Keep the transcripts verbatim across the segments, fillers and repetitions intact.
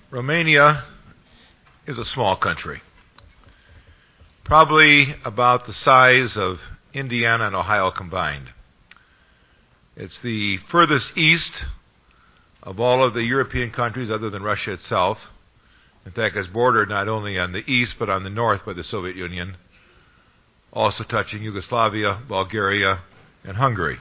Romania is a small country, probably about the size of Indiana and Ohio combined. It's the furthest east of all of the European countries other than Russia itself. In fact, it's bordered not only on the east but on the north by the Soviet Union, also touching Yugoslavia, Bulgaria, and Hungary.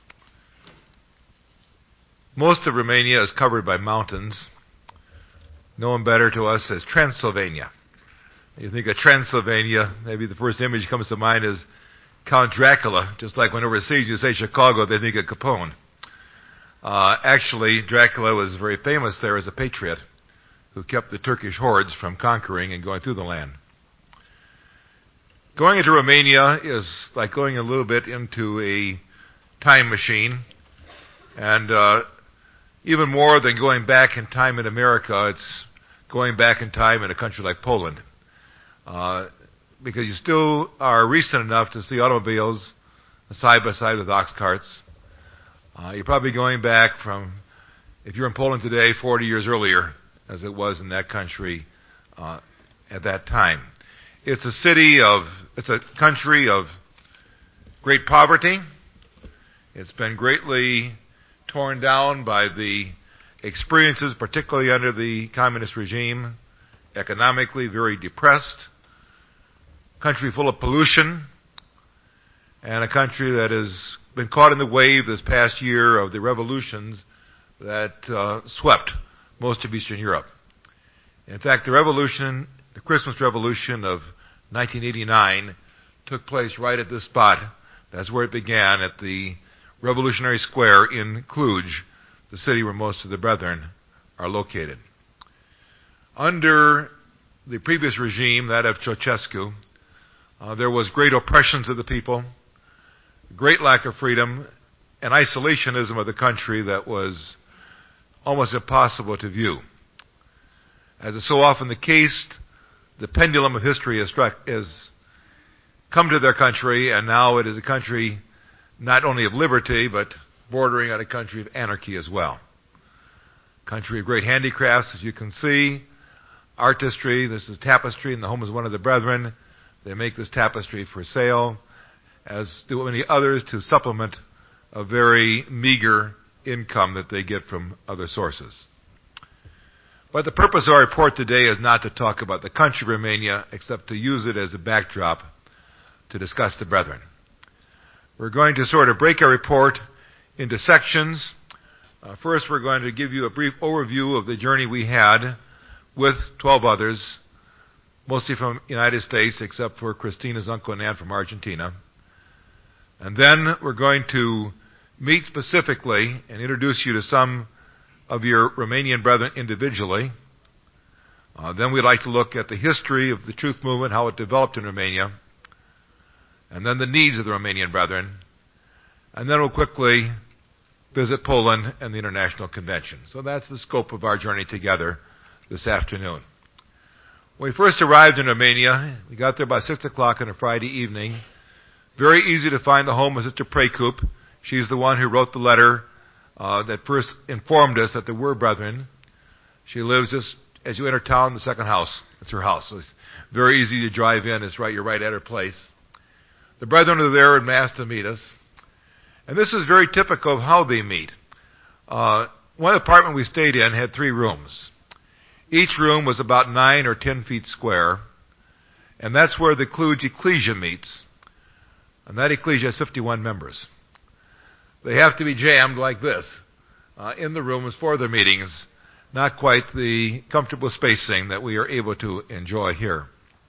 Most of Romania is covered by mountains, known better to us as Transylvania. You think of Transylvania, maybe the first image that comes to mind is Count Dracula, just like when overseas you say Chicago, they think of Capone. Uh, actually, Dracula was very famous there as a patriot who kept the Turkish hordes from conquering and going through the land. Going into Romania is like going a little bit into a time machine, and uh, even more than going back in time in America, it's going back in time in a country like Poland. Uh, because you still are recent enough to see automobiles side by side with ox carts. Uh, you're probably going back from, if you're in Poland today, forty years earlier, as it was in that country uh, at that time. It's a city of, it's a country of great poverty. It's been greatly torn down by the experiences, particularly under the communist regime, economically very depressed, country full of pollution, and a country that has been caught in the wave this past year of the revolutions that uh, swept most of Eastern Europe. In fact, the revolution, the Christmas Revolution of nineteen eighty-nine, took place right at this spot. That's where it began, at the Revolutionary Square in Cluj, the city where most of the Brethren are located. Under the previous regime, that of Ceausescu, uh, there was great oppressions of the people, great lack of freedom, and isolationism of the country that was almost impossible to view. As is so often the case, the pendulum of history has, struck, has come to their country, and now it is a country not only of liberty, but bordering on a country of anarchy as well. Country of great handicrafts, as you can see, artistry. This is tapestry, and the home is one of the Brethren. They make this tapestry for sale, as do many others, to supplement a very meager income that they get from other sources. But the purpose of our report today is not to talk about the country of Romania, except to use it as a backdrop to discuss the Brethren. We're going to sort of break our report into sections. Uh, first, we're going to give you a brief overview of the journey we had with twelve others, mostly from the United States, except for Christina's uncle and aunt from Argentina. And then we're going to meet specifically and introduce you to some of your Romanian brethren individually. Uh, then we'd like to look at the history of the Truth Movement, how it developed in Romania, and then the needs of the Romanian brethren. And then we'll quickly visit Poland and the International Convention. So that's the scope of our journey together this afternoon. When we first arrived in Romania, we got there about six o'clock on a Friday evening. Very easy to find the home of Sister Precup. She's the one who wrote the letter uh, that first informed us that there were brethren. She lives just as you enter town, the second house. It's her house. So it's very easy to drive in. It's right, you're right at her place. The brethren are there en masse to meet us. And this is very typical of how they meet. Uh, one apartment we stayed in had three rooms. Each room was about nine or ten feet square, and that's where the Cluj Ecclesia meets. And that ecclesia has fifty-one members. They have to be jammed like this uh, in the rooms for their meetings, not quite the comfortable spacing that we are able to enjoy here.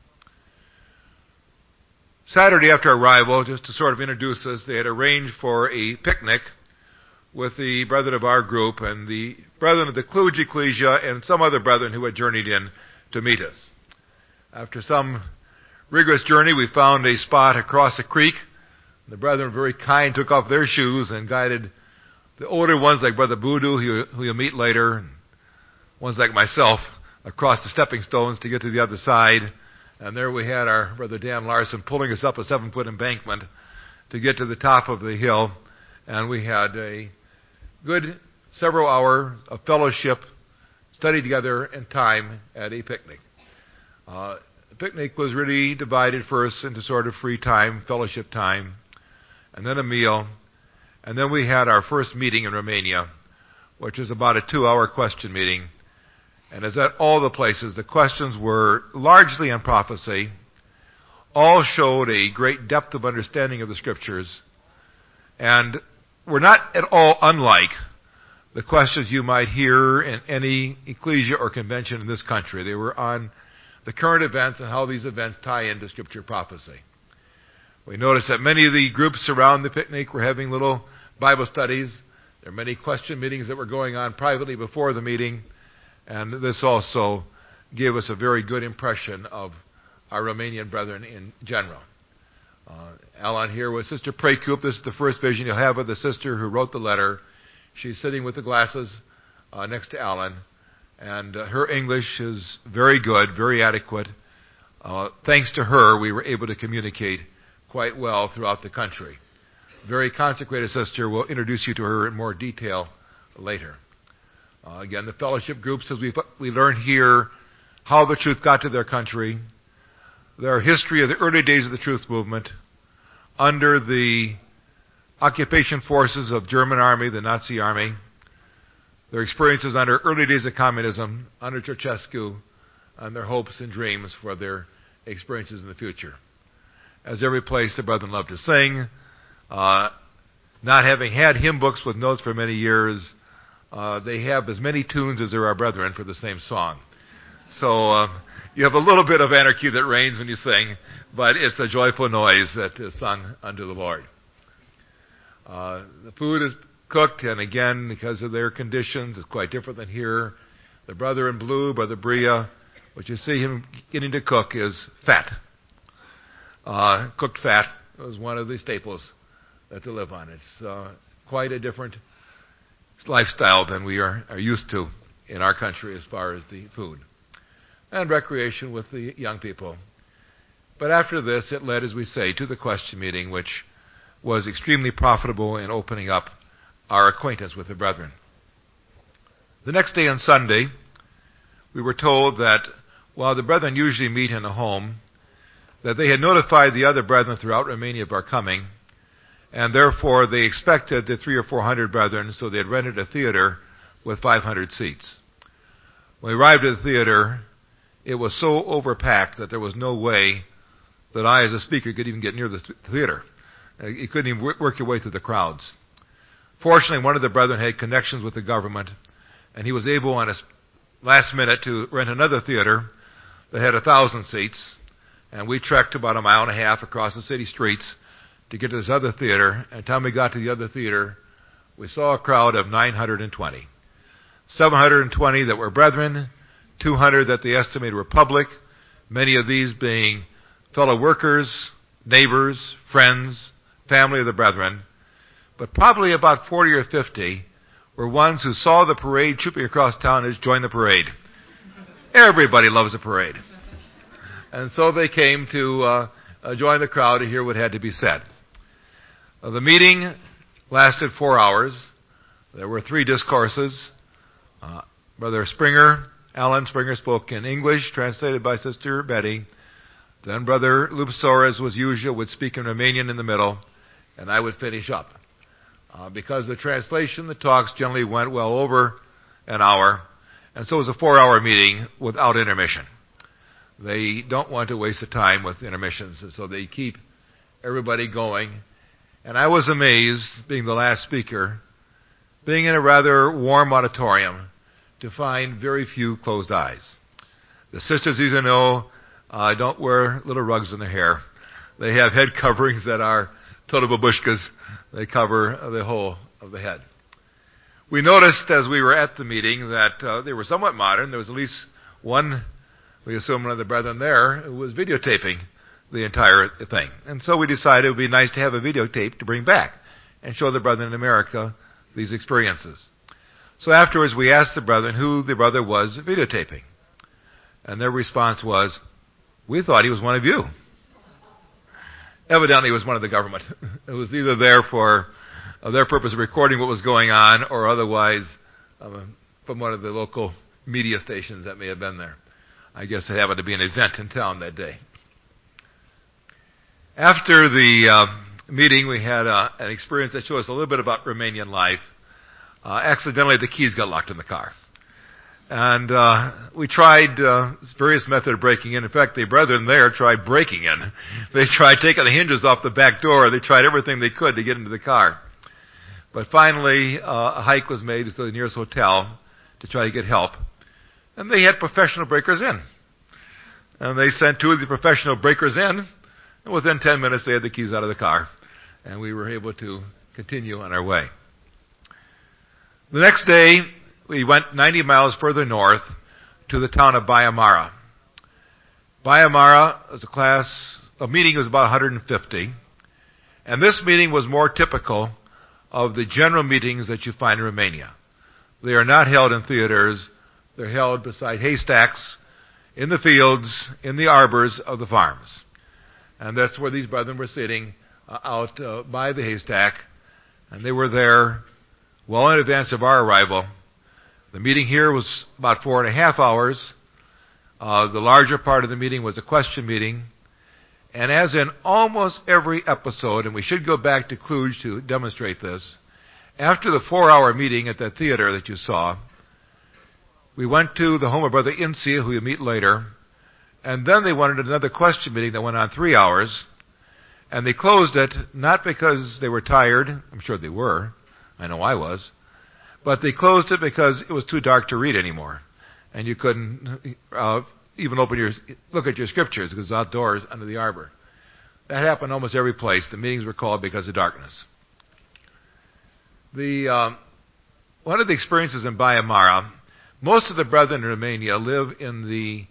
Saturday after arrival, just to sort of introduce us, they had arranged for a picnic with the brethren of our group and the brethren of the Cluj Ecclesia and some other brethren who had journeyed in to meet us. After some rigorous journey, we found a spot across a creek. The brethren were very kind, took off their shoes and guided the older ones like Brother Boodoo, who you'll meet later, and ones like myself, across the stepping stones to get to the other side. And there we had our Brother Dan Larson pulling us up a seven-foot embankment to get to the top of the hill. And we had a good several hours of fellowship, study together in time at a picnic. Uh, the picnic was really divided first into sort of free time, fellowship time, and then a meal, and then we had our first meeting in Romania, which was about a two-hour question meeting. And as at all the places, the questions were largely on prophecy, all showed a great depth of understanding of the Scriptures, and were not at all unlike the questions you might hear in any ecclesia or convention in this country. They were on the current events and how these events tie into Scripture prophecy. We noticed that many of the groups around the picnic were having little Bible studies. There were many question meetings that were going on privately before the meeting, and this also gave us a very good impression of our Romanian brethren in general. Uh, Alan here with Sister Prekup. This is the first vision you'll have of the sister who wrote the letter. She's sitting with the glasses uh, next to Alan, and uh, her English is very good, very adequate. Uh, thanks to her, we were able to communicate quite well throughout the country. Very consecrated sister. We'll introduce you to her in more detail later. Uh, again, the fellowship groups, as we we learn here how the truth got to their country, their history of the early days of the truth movement under the occupation forces of German army, the Nazi army, their experiences under early days of communism, under Ceausescu, and their hopes and dreams for their experiences in the future. As every place, the brethren love to sing. Uh, not having had hymn books with notes for many years, uh, they have as many tunes as there are brethren for the same song. So uh, you have a little bit of anarchy that reigns when you sing, but it's a joyful noise that is sung unto the Lord. Uh, the food is cooked, and again, because of their conditions, it's quite different than here. The brother in blue, Brother Bria, what you see him getting to cook is fat. Uh, cooked fat is one of the staples that they live on. It's uh, quite a different lifestyle than we are, are used to in our country as far as the food. And recreation with the young people. But after this, it led, as we say, to the question meeting, which was extremely profitable in opening up our acquaintance with the brethren. The next day on Sunday, we were told that while the brethren usually meet in a home, that they had notified the other brethren throughout Romania of our coming, and therefore they expected the three or four hundred brethren, so they had rented a theater with five hundred seats. When we arrived at the theater, it was so overpacked that there was no way that I, as a speaker, could even get near the theater. You couldn't even work your way through the crowds. Fortunately, one of the brethren had connections with the government, and he was able, on his last minute, to rent another theater that had a thousand seats, and we trekked about a mile and a half across the city streets to get to this other theater. And by the time we got to the other theater, we saw a crowd of nine hundred twenty. seven hundred twenty that were brethren, two hundred that they estimated were public, many of these being fellow workers, neighbors, friends, family of the brethren. But probably about forty or fifty were ones who saw the parade trooping across town and just joined the parade. Everybody loves a parade. And so they came to uh, uh, join the crowd to hear what had to be said. Uh, the meeting lasted four hours. There were three discourses. Uh, Brother Springer, Alan Springer, spoke in English, translated by Sister Betty. Then Brother Lupsor, as was usual, would speak in Romanian in the middle, and I would finish up. Uh, because the translation, the talks generally went well over an hour, and so it was a four-hour meeting without intermission. They don't want to waste the time with intermissions, and so they keep everybody going. And I was amazed, being the last speaker, being in a rather warm auditorium, to find very few closed eyes. The sisters, as you know, uh, don't wear little rugs in their hair. They have head coverings that are total babushkas. They cover the whole of the head. We noticed as we were at the meeting that uh, they were somewhat modern. There was at least one, we assume one of the brethren there, who was videotaping the entire thing. And so we decided it would be nice to have a videotape to bring back and show the brethren in America these experiences. So afterwards we asked the brethren who the brother was videotaping. And their response was, "We thought he was one of you." Evidently, it was one of the government. It was either there for uh, their purpose of recording what was going on, or otherwise uh, from one of the local media stations that may have been there. I guess it happened to be an event in town that day. After the uh, meeting, we had uh, an experience that showed us a little bit about Romanian life. Uh, accidentally, the keys got locked in the car. And uh, we tried uh, various methods of breaking in. In fact, the brethren there tried breaking in. They tried taking the hinges off the back door. They tried everything they could to get into the car. But finally, uh, a hike was made to the nearest hotel to try to get help. And they had professional breakers in. And they sent two of the professional breakers in. And within ten minutes, they had the keys out of the car. And we were able to continue on our way. The next day, we went ninety miles further north to the town of Baia Mare. Baia Mare was a class, a meeting was about one hundred fifty. And this meeting was more typical of the general meetings that you find in Romania. They are not held in theaters. They're held beside haystacks, in the fields, in the arbors of the farms. And that's where these brethren were sitting uh, out uh, by the haystack. And they were there well in advance of our arrival. The meeting here was about four and a half hours. Uh, the larger part of the meeting was a question meeting. And as in almost every episode, and we should go back to Cluj to demonstrate this, after the four-hour meeting at that theater that you saw, we went to the home of Brother Insia, who you'll meet later, and then they wanted another question meeting that went on three hours, and they closed it not because they were tired, I'm sure they were, I know I was, but they closed it because it was too dark to read anymore. And you couldn't uh, even open your, look at your scriptures because it was outdoors under the arbor. That happened almost every place. The meetings were called because of darkness. The, um, one of the experiences in Baia Mare, most of the brethren in Romania live in the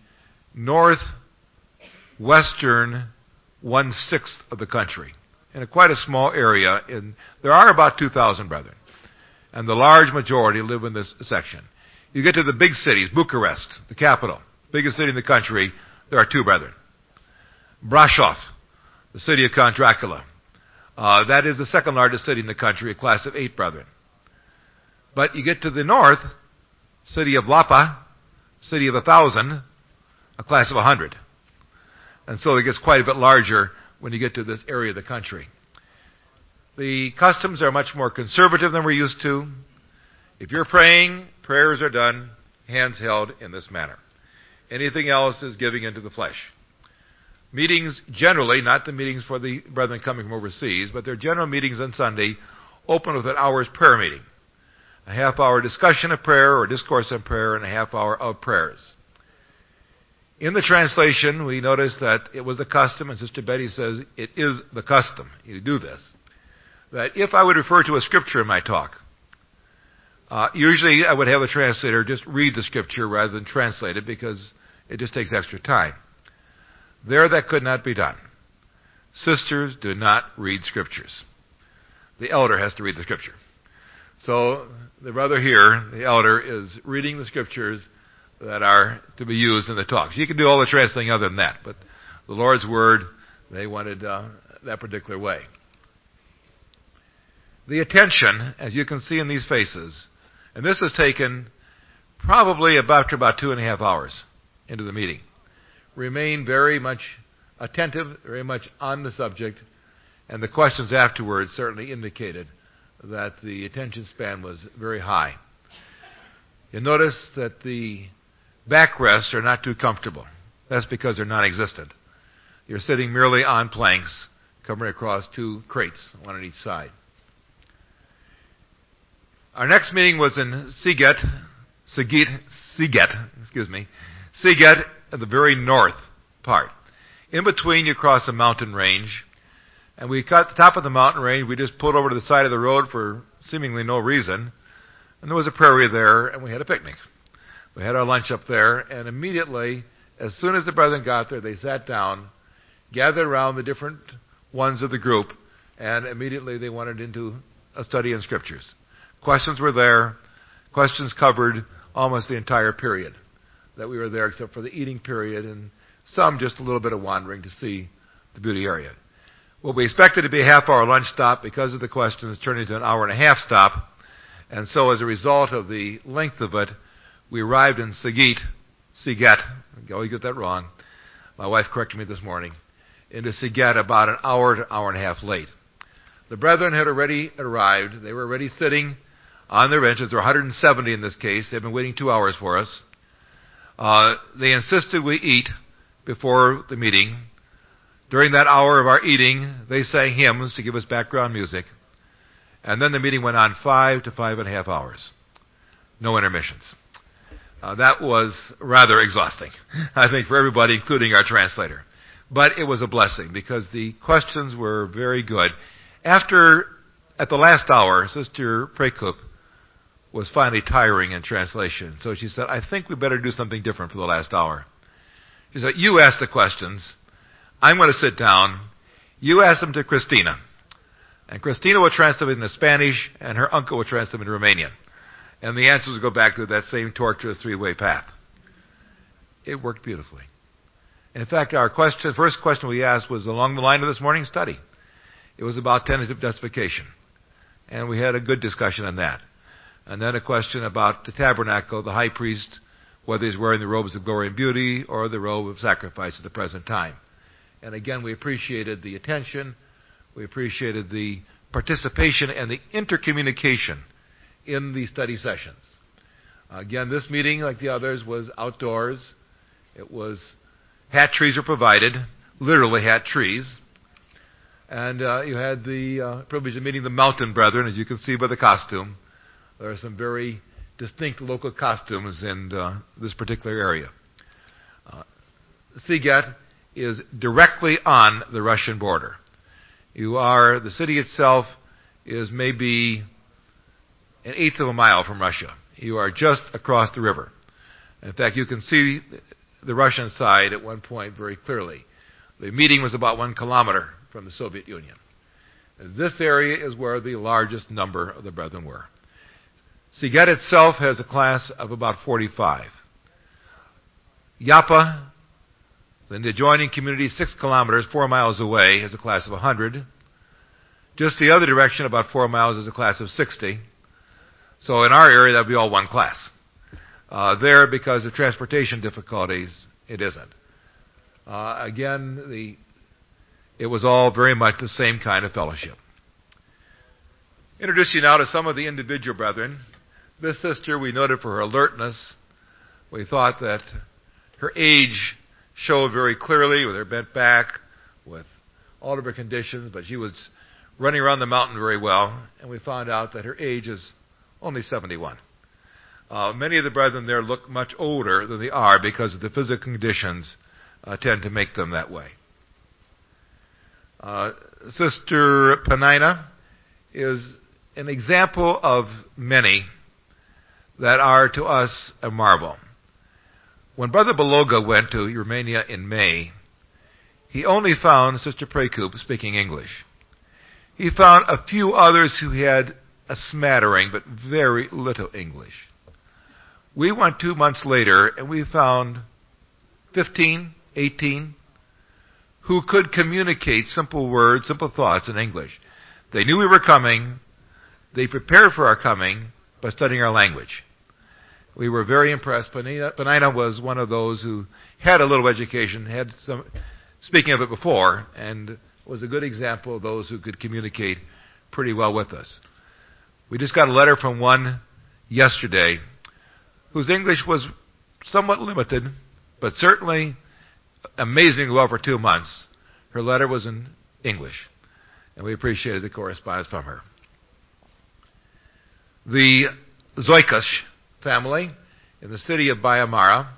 northwestern one-sixth of the country, in a quite a small area. In, there are about two thousand brethren. And the large majority live in this section. You get to the big cities, Bucharest, the capital, biggest city in the country, there are two brethren. Brașov, the city of Count Dracula. Uh, that is the second largest city in the country, a class of eight brethren. But you get to the north, city of Lapa, city of a thousand, a class of a hundred. And so it gets quite a bit larger when you get to this area of the country. The customs are much more conservative than we're used to. If you're praying, prayers are done, hands held in this manner. Anything else is giving into the flesh. Meetings generally, not the meetings for the brethren coming from overseas, but their general meetings on Sunday open with an hour's prayer meeting. A half hour discussion of prayer or discourse on prayer and a half hour of prayers. In the translation, we notice that it was the custom, and Sister Betty says it is the custom. You do this. That if I would refer to a scripture in my talk, uh, usually I would have the translator just read the scripture rather than translate it because it just takes extra time. There, that could not be done. Sisters do not read scriptures. The elder has to read the scripture. So the brother here, the elder, is reading the scriptures that are to be used in the talks. You can do all the translating other than that, but the Lord's Word, they wanted uh, that particular way. The attention, as you can see in these faces, and this is taken probably about, about two and a half hours into the meeting, remain very much attentive, very much on the subject, and the questions afterwards certainly indicated that the attention span was very high. You'll notice that the backrests are not too comfortable. That's because they're non-existent. You're sitting merely on planks, covering across two crates, one on each side. Our next meeting was in Siget, Siget, Siget, excuse me, Siget at the very north part. In between, you cross a mountain range, and we got to the top of the mountain range. We just pulled over to the side of the road for seemingly no reason, and there was a prairie there, and we had a picnic. We had our lunch up there, and immediately, as soon as the brethren got there, they sat down, gathered around the different ones of the group, and immediately they wanted into a study in scriptures. Questions were there. Questions covered almost the entire period that we were there, except for the eating period and some just a little bit of wandering to see the beauty area. What we expected to be a half-hour lunch stop, because of the questions, turned into an hour and a half stop. And so as a result of the length of it, We arrived in Sigit, Siget, I always get that wrong. My wife corrected me this morning. Into Siget about an hour to hour and a half late. The brethren had already arrived. They were already sitting on their benches. There were one hundred seventy in this case. They've been waiting two hours for us. Uh, they insisted we eat before the meeting. During that hour of our eating, they sang hymns to give us background music. And then the meeting went on five to five and a half hours. No intermissions. Uh, that was rather exhausting, I think, for everybody, including our translator. But it was a blessing because the questions were very good. After, at the last hour, Sister Prekup was finally tiring in translation. So she said, I think we better do something different for the last hour. She said, you ask the questions. I'm going to sit down. You ask them to Christina. And Christina will translate them into Spanish, and her uncle will translate them into Romanian. And the answers will go back to that same tortuous three-way path. It worked beautifully. In fact, our question, first question we asked was along the line of this morning's study. It was about tentative justification. And we had a good discussion on that. And then a question about the tabernacle, the high priest, whether he's wearing the robes of glory and beauty or the robe of sacrifice at the present time. And again, we appreciated the attention, we appreciated the participation and the intercommunication in the study sessions. Again, this meeting, like the others, was outdoors. It was, hat trees are provided, literally hat trees. And uh, you had the uh, privilege of meeting the mountain brethren, as you can see by the costume. There are some very distinct local costumes in uh, this particular area. Uh, Siget is directly on the Russian border. You are, the city itself is maybe an eighth of a mile from Russia. You are just across the river. In fact, you can see the Russian side at one point very clearly. The meeting was about one kilometer from the Soviet Union. This area is where the largest number of the brethren were. Siget itself has a class of about forty-five. Yapa, in the adjoining community, six kilometers, four miles away, has a class of one hundred. Just the other direction, about four miles, is a class of sixty. So in our area, that would be all one class. Uh, there, because of transportation difficulties, it isn't. Uh, again, the it was all very much the same kind of fellowship. Introduce you now to some of the individual brethren. This sister we noted for her alertness. We thought that her age showed very clearly with her bent back, with all of her conditions, but she was running around the mountain very well, and we found out that her age is only seventy-one. Uh, many of the brethren there look much older than they are because of the physical conditions uh, tend to make them that way. Uh, Sister Panina is an example of many that are to us a marvel. When Brother Beloga went to Romania in May, he only found Sister Prekup speaking English. He found a few others who had a smattering, but very little English. We went two months later, and we found fifteen, eighteen, who could communicate simple words, simple thoughts in English. They knew we were coming. They prepared for our coming by studying our language. We were very impressed. Panina, Panina was one of those who had a little education, had some speaking of it before, and was a good example of those who could communicate pretty well with us. We just got a letter from one yesterday whose English was somewhat limited, but certainly amazingly well for two months. Her letter was in English, and we appreciated the correspondence from her. The Zoikas family in the city of Baia Mare.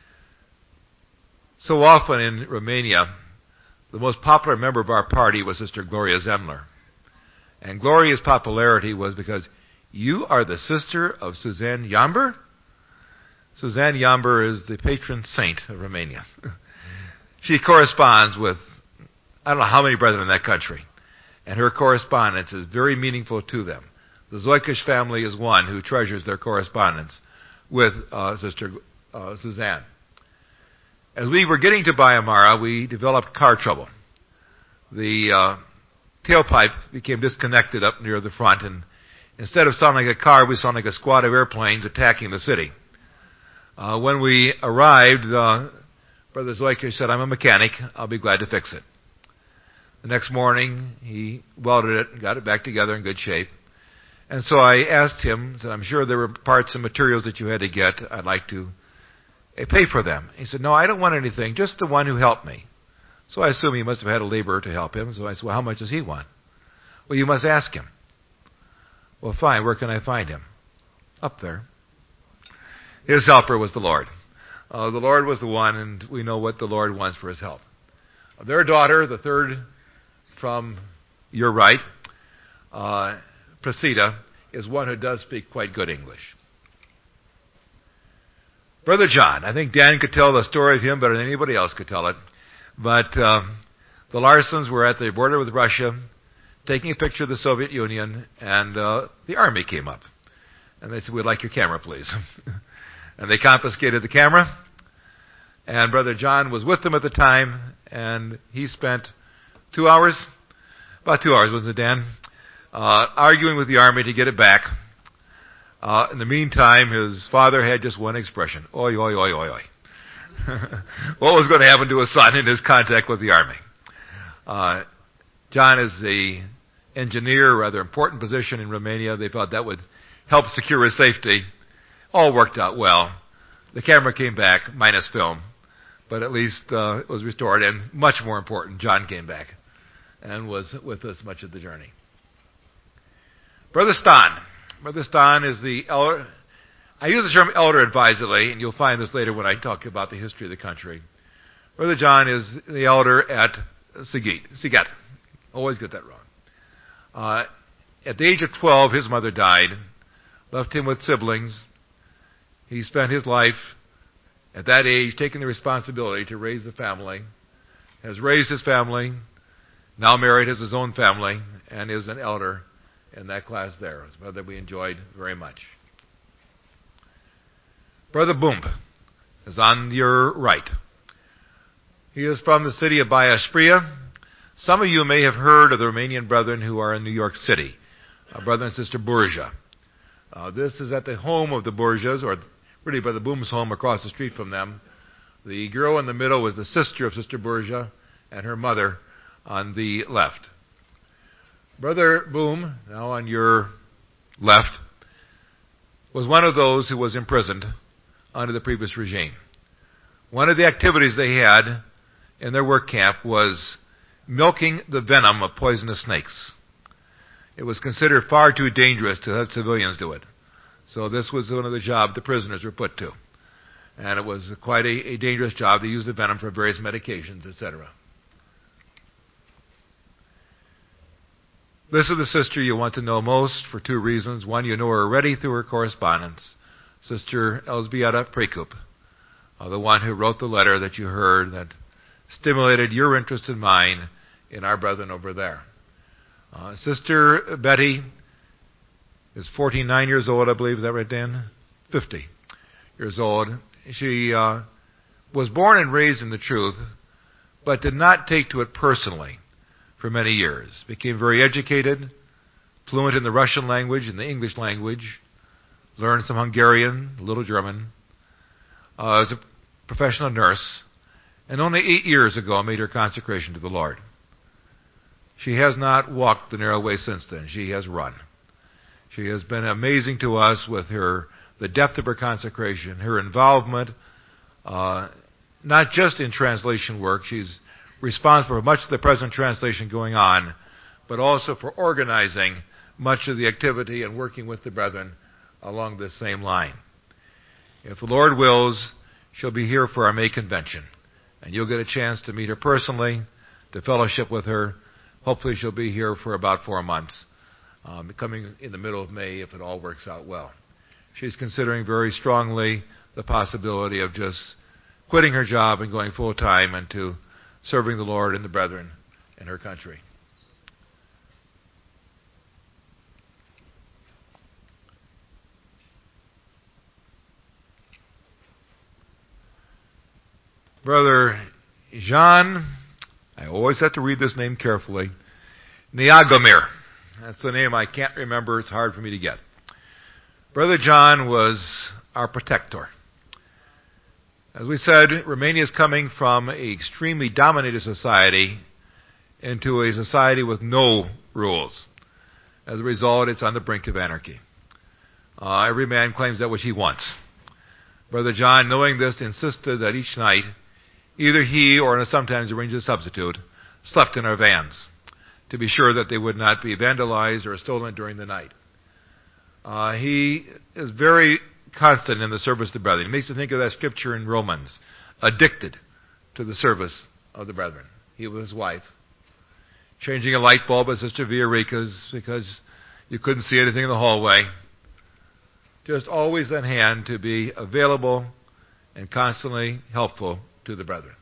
So often in Romania, the most popular member of our party was Sister Gloria Zemler. And Gloria's popularity was because you are the sister of Suzanne Yamber? Suzanne Yamber is the patron saint of Romania. She corresponds with, I don't know how many brethren in that country. And her correspondence is very meaningful to them. The Zoikish family is one who treasures their correspondence with uh, Sister uh, Suzanne. As we were getting to Baia Mare, we developed car trouble. The uh, tailpipe became disconnected up near the front, and instead of sounding like a car, we sounded like a squad of airplanes attacking the city. Uh, when we arrived, uh, Brother Zoyka said, I'm a mechanic. I'll be glad to fix it. The next morning, he welded it and got it back together in good shape. And so I asked him, said, I'm sure there were parts and materials that you had to get. I'd like to pay for them. He said, no, I don't want anything, just the one who helped me. So I assume he must have had a laborer to help him. So I said, well, how much does he want? Well, you must ask him. Well, fine, where can I find him? Up there. His helper was the Lord. Uh, the Lord was the one, and we know what the Lord wants for his help. Their daughter, the third from your right, uh, Prasida, is one who does speak quite good English. Brother John, I think Dan could tell the story of him better than anybody else could tell it. But uh, the Larsons were at the border with Russia, taking a picture of the Soviet Union, and uh, the army came up. And they said, we'd like your camera, please. And they confiscated the camera. And Brother John was with them at the time, and he spent two hours, about two hours, wasn't it, Dan? Uh, arguing with the army to get it back. Uh, in the meantime, his father had just one expression, oi, oi, oi, oi, oi. What was going to happen to his son in his contact with the army? Uh, John is the engineer, a rather important position in Romania. They thought that would help secure his safety. All worked out well. The camera came back, minus film, but at least uh, it was restored. And much more important, John came back and was with us much of the journey. Brother Stan. Brother Stan is the elder. I use the term elder advisedly, and you'll find this later when I talk about the history of the country. Brother John is the elder at Siget. Siget. Always get that wrong. Uh, at the age of twelve, his mother died, left him with siblings. He spent his life at that age taking the responsibility to raise the family, has raised his family, now married, has his own family, and is an elder in that class there. His brother we enjoyed very much. Brother Boom is on your right. He is from the city of Baia Spria. Some of you may have heard of the Romanian brethren who are in New York City, uh, Brother and Sister Burja. Uh, this is at the home of the Burjas, or really Brother Boom's home across the street from them. The girl in the middle was the sister of Sister Burja, and her mother on the left. Brother Boom, now on your left, was one of those who was imprisoned under the previous regime. One of the activities they had in their work camp was milking the venom of poisonous snakes. It was considered far too dangerous to have civilians do it. So this was one of the jobs the prisoners were put to. And it was quite a, a dangerous job. They used the venom for various medications, et cetera. This is the sister you want to know most for two reasons. One, you know her already through her correspondence. Sister Elzbieta Prekup, uh, the one who wrote the letter that you heard that stimulated your interest and mine in our brethren over there. Uh, Sister Betty is forty-nine years old, I believe. Is that right, Dan? fifty years old. She uh, was born and raised in the truth, but did not take to it personally for many years. Became very educated, fluent in the Russian language and the English language, learned some Hungarian, a little German, uh, as a professional nurse, and only eight years ago made her consecration to the Lord. She has not walked the narrow way since then. She has run. She has been amazing to us with her, the depth of her consecration, her involvement, uh, not just in translation work. She's responsible for much of the present translation going on, but also for organizing much of the activity and working with the brethren along this same line. If the Lord wills, she'll be here for our May convention, and you'll get a chance to meet her personally, to fellowship with her. Hopefully she'll be here for about four months, um, coming in the middle of May if it all works out well. She's considering very strongly the possibility of just quitting her job and going full-time into serving the Lord and the brethren in her country. Brother Jean, I always have to read this name carefully, Niagomir. That's the name I can't remember. It's hard for me to get. Brother John was our protector. As we said, Romania is coming from an extremely dominated society into a society with no rules. As a result, it's on the brink of anarchy. Uh, every man claims that which he wants. Brother John, knowing this, insisted that each night, either he or sometimes arranged a substitute, slept in our vans to be sure that they would not be vandalized or stolen during the night. Uh, he is very constant in the service of the brethren. It makes me think of that scripture in Romans, addicted to the service of the brethren. He with his wife, changing a light bulb at Sister Villarica's because you couldn't see anything in the hallway. Just always on hand to be available and constantly helpful to the brethren.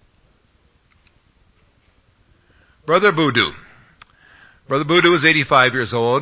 Brother Boudou. Brother Boudou is eighty-five years old.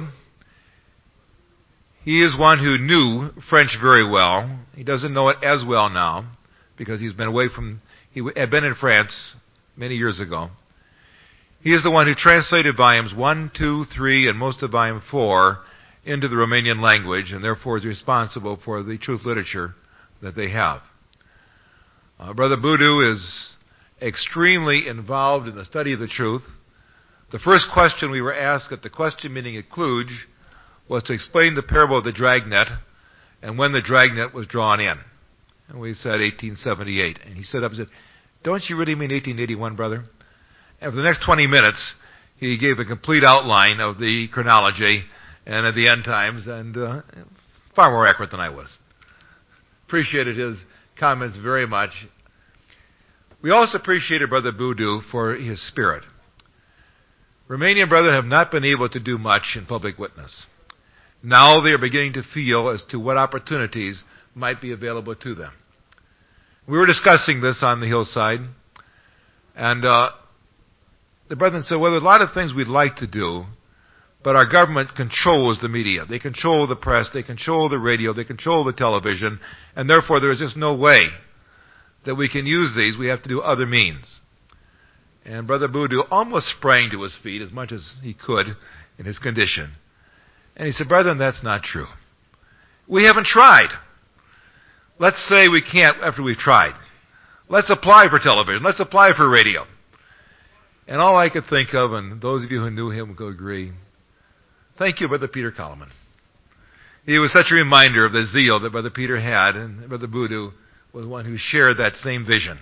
He is one who knew French very well. He doesn't know it as well now because he's been away from, he had been in France many years ago. He is the one who translated volumes one, two, three, and most of volume four into the Romanian language, and therefore is responsible for the truth literature that they have. Uh, Brother Boudou is extremely involved in the study of the truth. The first question we were asked at the question meeting at Cluj was to explain the parable of the dragnet and when the dragnet was drawn in. And we said eighteen seventy-eight. And he stood up and said, "Don't you really mean eighteen eighty-one, brother?" And for the next twenty minutes, he gave a complete outline of the chronology and of the end times, and uh, far more accurate than I was. Appreciated his comments very much. We also appreciated Brother Boudou for his spirit. Romanian brethren have not been able to do much in public witness. Now they are beginning to feel as to what opportunities might be available to them. We were discussing this on the hillside, and uh, the brethren said, well, there's a lot of things we'd like to do, but our government controls the media. They control the press, they control the radio, they control the television, and therefore there is just no way that we can use these. We have to do other means. And Brother Boudou almost sprang to his feet as much as he could in his condition. And he said, brethren, that's not true. We haven't tried. Let's say we can't after we've tried. Let's apply for television. Let's apply for radio. And all I could think of, and those of you who knew him will agree, thank you, Brother Peter Koloman. He was such a reminder of the zeal that Brother Peter had, and Brother Boudou was one who shared that same vision.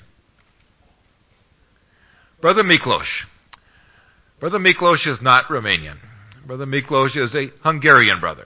Brother Miklos. Brother Miklos is not Romanian. Brother Miklos is a Hungarian brother.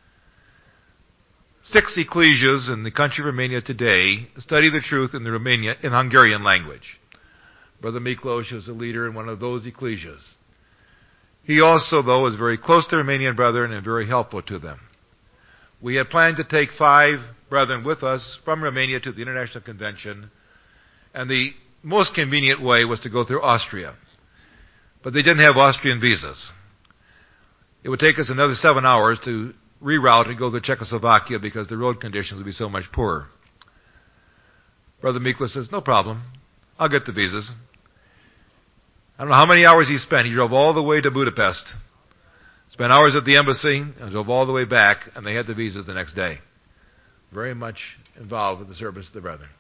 Six ecclesias in the country of Romania today study the truth in the Romania in Hungarian language. Brother Miklos is a leader in one of those ecclesias. He also, though, is very close to Romanian brethren and very helpful to them. We had planned to take five brethren with us from Romania to the International Convention, and the most convenient way was to go through Austria. But they didn't have Austrian visas. It would take us another seven hours to reroute and go to Czechoslovakia because the road conditions would be so much poorer. Brother Miklos says, no problem. I'll get the visas. I don't know how many hours he spent. He drove all the way to Budapest, spent hours at the embassy, and drove all the way back, and they had the visas the next day. Very much involved with the service of the brethren.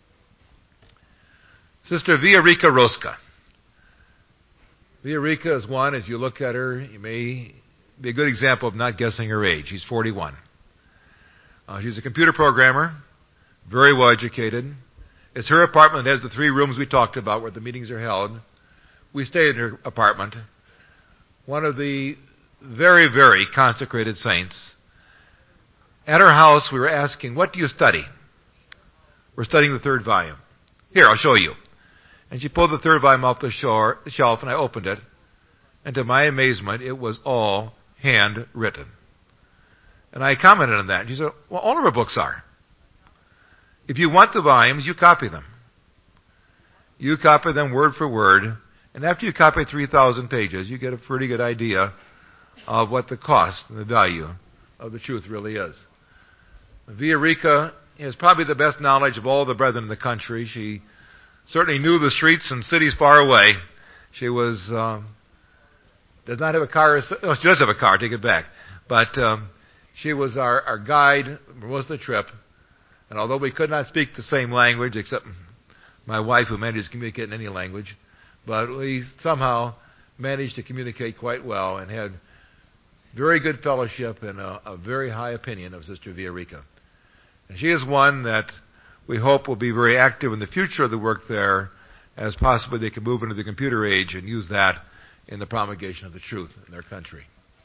Sister Villarica Roska. Villarica is one, as you look at her, you may be a good example of not guessing her age. She's forty-one. Uh, she's a computer programmer, very well educated. It's her apartment that has the three rooms we talked about where the meetings are held. We stayed in her apartment. One of the very, very consecrated saints. At her house, we were asking, what do you study? We're studying the third volume. Here, I'll show you. And she pulled the third volume off the shelf, and I opened it. And to my amazement, it was all handwritten. And I commented on that. And she said, well, all of our books are. If you want the volumes, you copy them. You copy them word for word. And after you copy three thousand pages, you get a pretty good idea of what the cost and the value of the truth really is. Villarica has probably the best knowledge of all the brethren in the country. She certainly knew the streets and cities far away. She was, um, does not have a car. Oh, she does have a car, take it back. But um, she was our, our guide for most of the trip. And although we could not speak the same language, except my wife, who managed to communicate in any language, but we somehow managed to communicate quite well and had very good fellowship and a, a very high opinion of Sister Villarica. And she is one that we hope will be very active in the future of the work there, as possibly they can move into the computer age and use that in the promulgation of the truth in their country.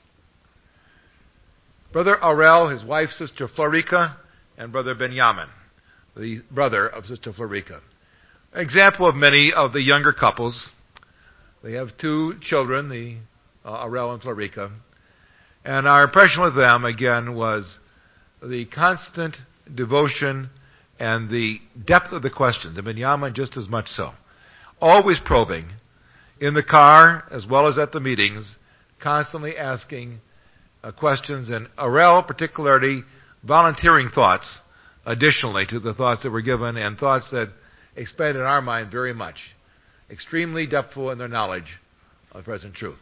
Brother Aurel, his wife, Sister Florica, and Brother Benjamin, the brother of Sister Florica. An example of many of the younger couples. They have two children, the uh, Aurel and Florica. And our impression with them, again, was the constant devotion and the depth of the questions, and Benjamin just as much so. Always probing, in the car as well as at the meetings, constantly asking uh, questions, and Aurel particularly volunteering thoughts additionally to the thoughts that were given, and thoughts that expanded our mind very much. Extremely depthful in their knowledge of present truth.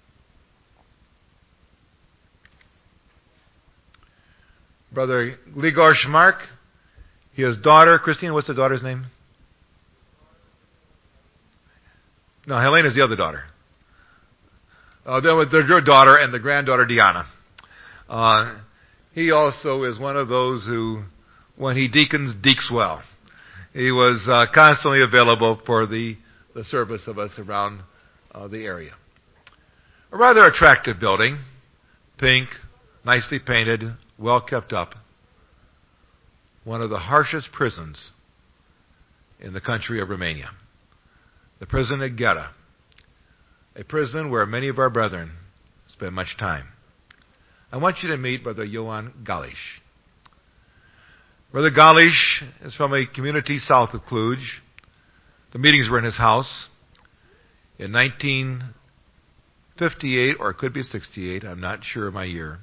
Brother Ligor Schmark, his daughter, Christina, what's the daughter's name? No, Helena is the other daughter. Uh, there's your daughter and the granddaughter, Diana. Uh, he also is one of those who, when he deacons, deeks well. He was uh, constantly available for the, the service of us around uh, the area. A rather attractive building, pink, nicely painted, well kept up. One of the harshest prisons in the country of Romania. The prison at Gera. A prison where many of our brethren spend much time. I want you to meet Brother Ioan Galish. Brother Galish is from a community south of Cluj. The meetings were in his house in nineteen fifty-eight, or it could be sixty-eight, I'm not sure of my year.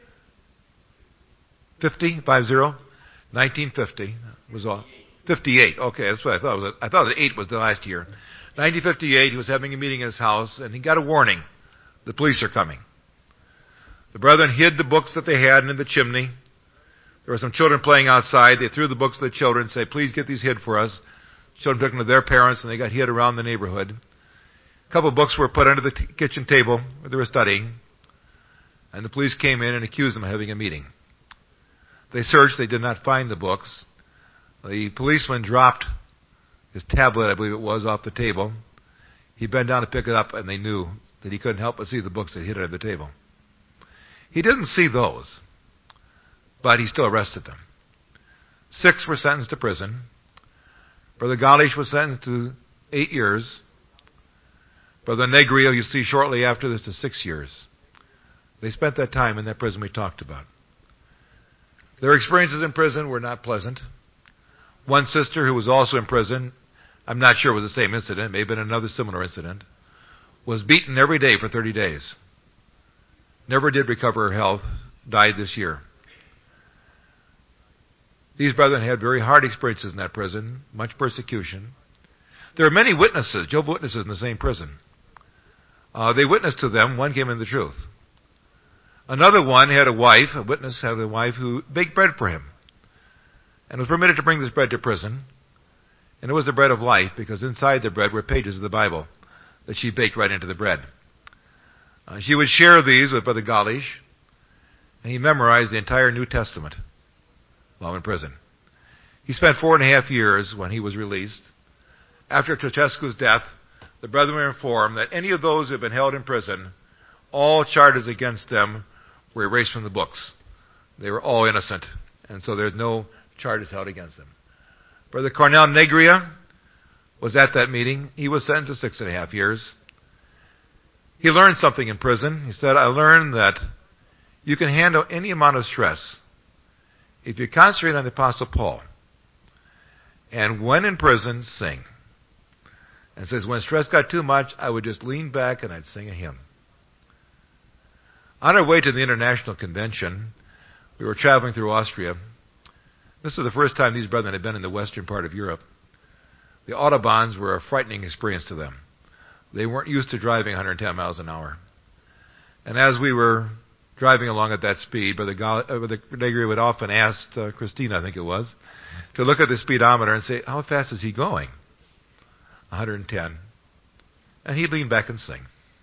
fifty, five zero? nineteen fifty was all. fifty-eight, okay, that's what I thought. It was. I thought that eight was the last year. nineteen fifty-eight, he was having a meeting in his house, and he got a warning. The police are coming. The brethren hid the books that they had in the chimney. There were some children playing outside. They threw the books to the children and said, please get these hid for us. Children took them to their parents, and they got hid around the neighborhood. A couple of books were put under the t- kitchen table where they were studying, and the police came in and accused them of having a meeting. They searched. They did not find the books. The policeman dropped his tablet, I believe it was, off the table. He bent down to pick it up, and they knew that he couldn't help but see the books that hid under the table. He didn't see those, but he still arrested them. Six were sentenced to prison. Brother Galish was sentenced to eight years. Brother Negrio, you see shortly after this, to six years. They spent that time in that prison we talked about. Their experiences in prison were not pleasant. One sister who was also in prison, I'm not sure it was the same incident, may have been another similar incident, was beaten every day for thirty days. Never did recover her health, died this year. These brethren had very hard experiences in that prison, much persecution. There are many witnesses, Jehovah's Witnesses in the same prison. Uh, they witnessed to them, one came in the truth. Another one had a wife, a witness had a wife who baked bread for him, and was permitted to bring this bread to prison. And it was the bread of life, because inside the bread were pages of the Bible that she baked right into the bread. Uh, she would share these with Brother Galish, and he memorized the entire New Testament while in prison. He spent four and a half years when he was released. After Ceausescu's death, the brethren were informed that any of those who had been held in prison, all charges against them were erased from the books. They were all innocent, and so there's no charges held against them. Brother Cornel Negria was at that meeting. He was sentenced to six and a half years. He learned something in prison. He said, I learned that you can handle any amount of stress if you concentrate on the Apostle Paul. And when in prison, sing. And says, when stress got too much, I would just lean back and I'd sing a hymn. On our way to the International Convention, we were traveling through Austria. This was the first time these brethren had been in the western part of Europe. The Autobahns were a frightening experience to them. They weren't used to driving one hundred ten miles an hour. And as we were driving along at that speed. Brother, Gal- uh, Brother Gregory would often ask uh, Christina, I think it was, to look at the speedometer and say, how fast is he going? one hundred ten. And he'd lean back and sing.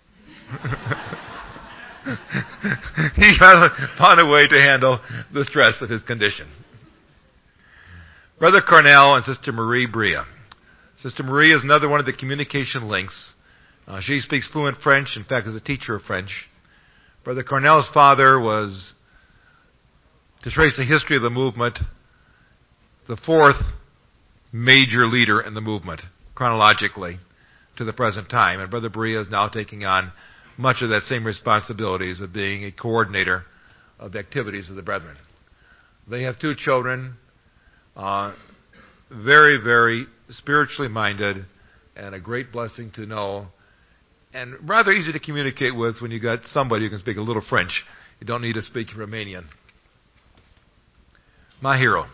He found a way to handle the stress of his condition. Brother Cornell and Sister Marie Bria. Sister Marie is another one of the communication links. Uh, she speaks fluent French, in fact, is a teacher of French. Brother Cornell's father was, to trace the history of the movement, the fourth major leader in the movement, chronologically, to the present time. And Brother Bria is now taking on much of that same responsibilities of being a coordinator of the activities of the brethren. They have two children, uh, very, very spiritually minded, and a great blessing to know, and rather easy to communicate with when you got somebody who can speak a little French. You don't need to speak Romanian. My hero,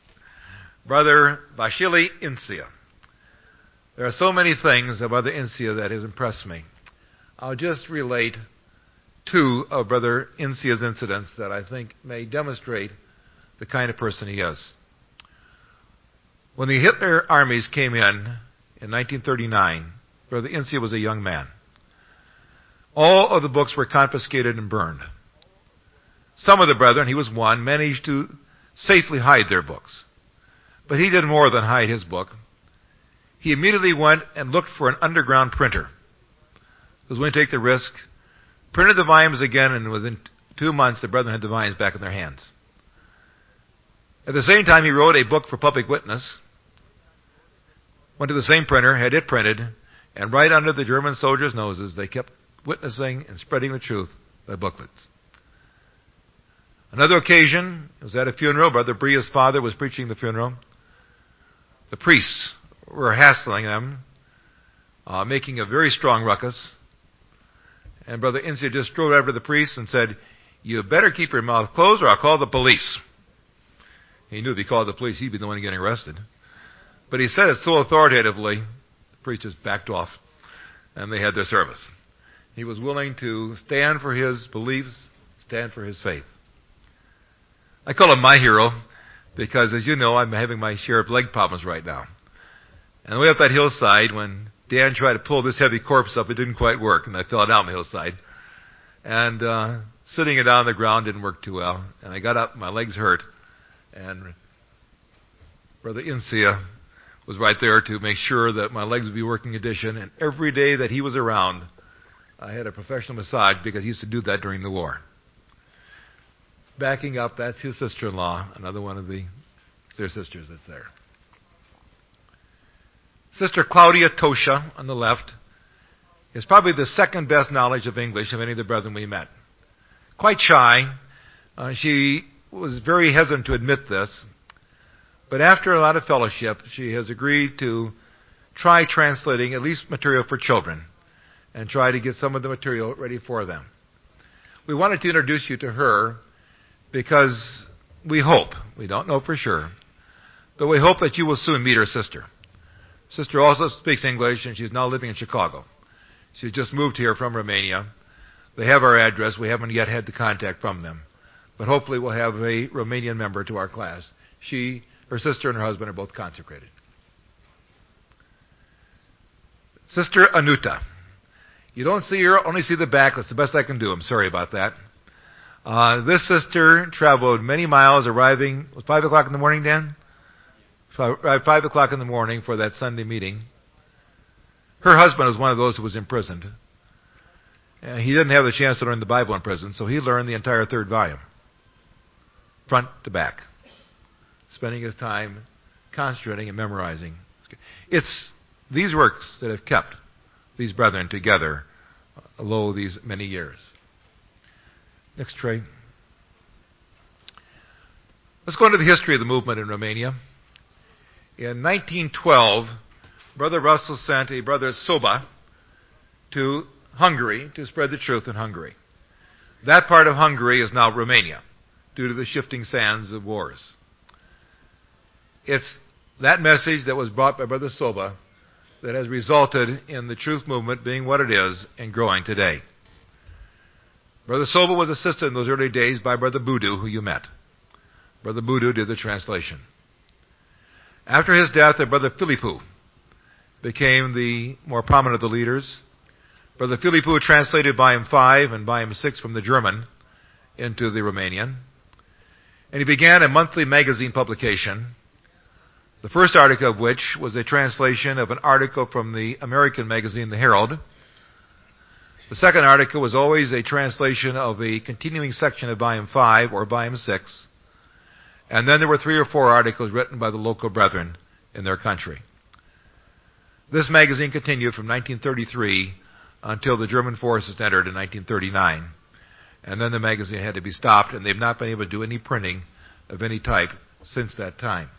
Brother Vasily Insia. There are so many things of Brother Insia that has impressed me. I'll just relate two of Brother Insia's incidents that I think may demonstrate the kind of person he is. When the Hitler armies came in in nineteen thirty-nine, Brother Insia was a young man. All of the books were confiscated and burned. Some of the brethren, he was one, managed to safely hide their books. But he did more than hide his book. He immediately went and looked for an underground printer. He was willing to take the risk, printed the volumes again, and within two months the brethren had the volumes back in their hands. At the same time, he wrote a book for public witness, went to the same printer, had it printed, and right under the German soldiers' noses, they kept witnessing and spreading the truth by booklets. Another occasion, it was at a funeral. Brother Bria's father was preaching the funeral. The priests were hassling them, uh, making a very strong ruckus. And Brother Insia just strode over to the priest and said, "You better keep your mouth closed or I'll call the police." He knew if he called the police, he'd be the one getting arrested. But he said it so authoritatively, the priest just backed off, and they had their service. He was willing to stand for his beliefs, stand for his faith. I call him my hero because, as you know, I'm having my share of leg problems right now. And way up that hillside, when Dan tried to pull this heavy corpse up, it didn't quite work, and I fell down the hillside. And uh, sitting it down on the ground didn't work too well. And I got up, my legs hurt, and Brother Insia was right there to make sure that my legs would be working condition. And every day that he was around, I had a professional massage because he used to do that during the war. Backing up, that's his sister-in-law, another one of the their sisters that's there. Sister Claudia Tosha on the left is probably the second best knowledge of English of any of the brethren we met. Quite shy. Uh, she was very hesitant to admit this. But after a lot of fellowship, she has agreed to try translating at least material for children and try to get some of the material ready for them. We wanted to introduce you to her because we hope, we don't know for sure, but we hope that you will soon meet her sister. Sister also speaks English, and she's now living in Chicago. She's just moved here from Romania. They have our address. We haven't yet had the contact from them. But hopefully we'll have a Romanian member to our class. She, her sister, and her husband are both consecrated. Sister Anuta. You don't see her, only see the back. That's the best I can do. I'm sorry about that. Uh, this sister traveled many miles, arriving, was five o'clock in the morning, Dan? At five o'clock in the morning for that Sunday meeting. Her husband was one of those who was imprisoned. And he didn't have the chance to learn the Bible in prison, so he learned the entire third volume, front to back, spending his time concentrating and memorizing. It's these works that have kept these brethren together lo these many years. Next tray. Let's go into the history of the movement in Romania. In nineteen twelve, Brother Russell sent a Brother Soba to Hungary to spread the truth in Hungary. That part of Hungary is now Romania due to the shifting sands of wars. It's that message that was brought by Brother Soba that has resulted in the truth movement being what it is and growing today. Brother Sobel was assisted in those early days by Brother Boodoo, who you met. Brother Boodoo did the translation. After his death, Brother Philippou became the more prominent of the leaders. Brother Philippou translated Volume five and Volume six from the German into the Romanian. And he began a monthly magazine publication, the first article of which was a translation of an article from the American magazine, The Herald. The second article was always a translation of a continuing section of Volume five or Volume six. And then there were three or four articles written by the local brethren in their country. This magazine continued from nineteen thirty-three until the German forces entered in nineteen thirty-nine. And then the magazine had to be stopped, and they've not been able to do any printing of any type since that time.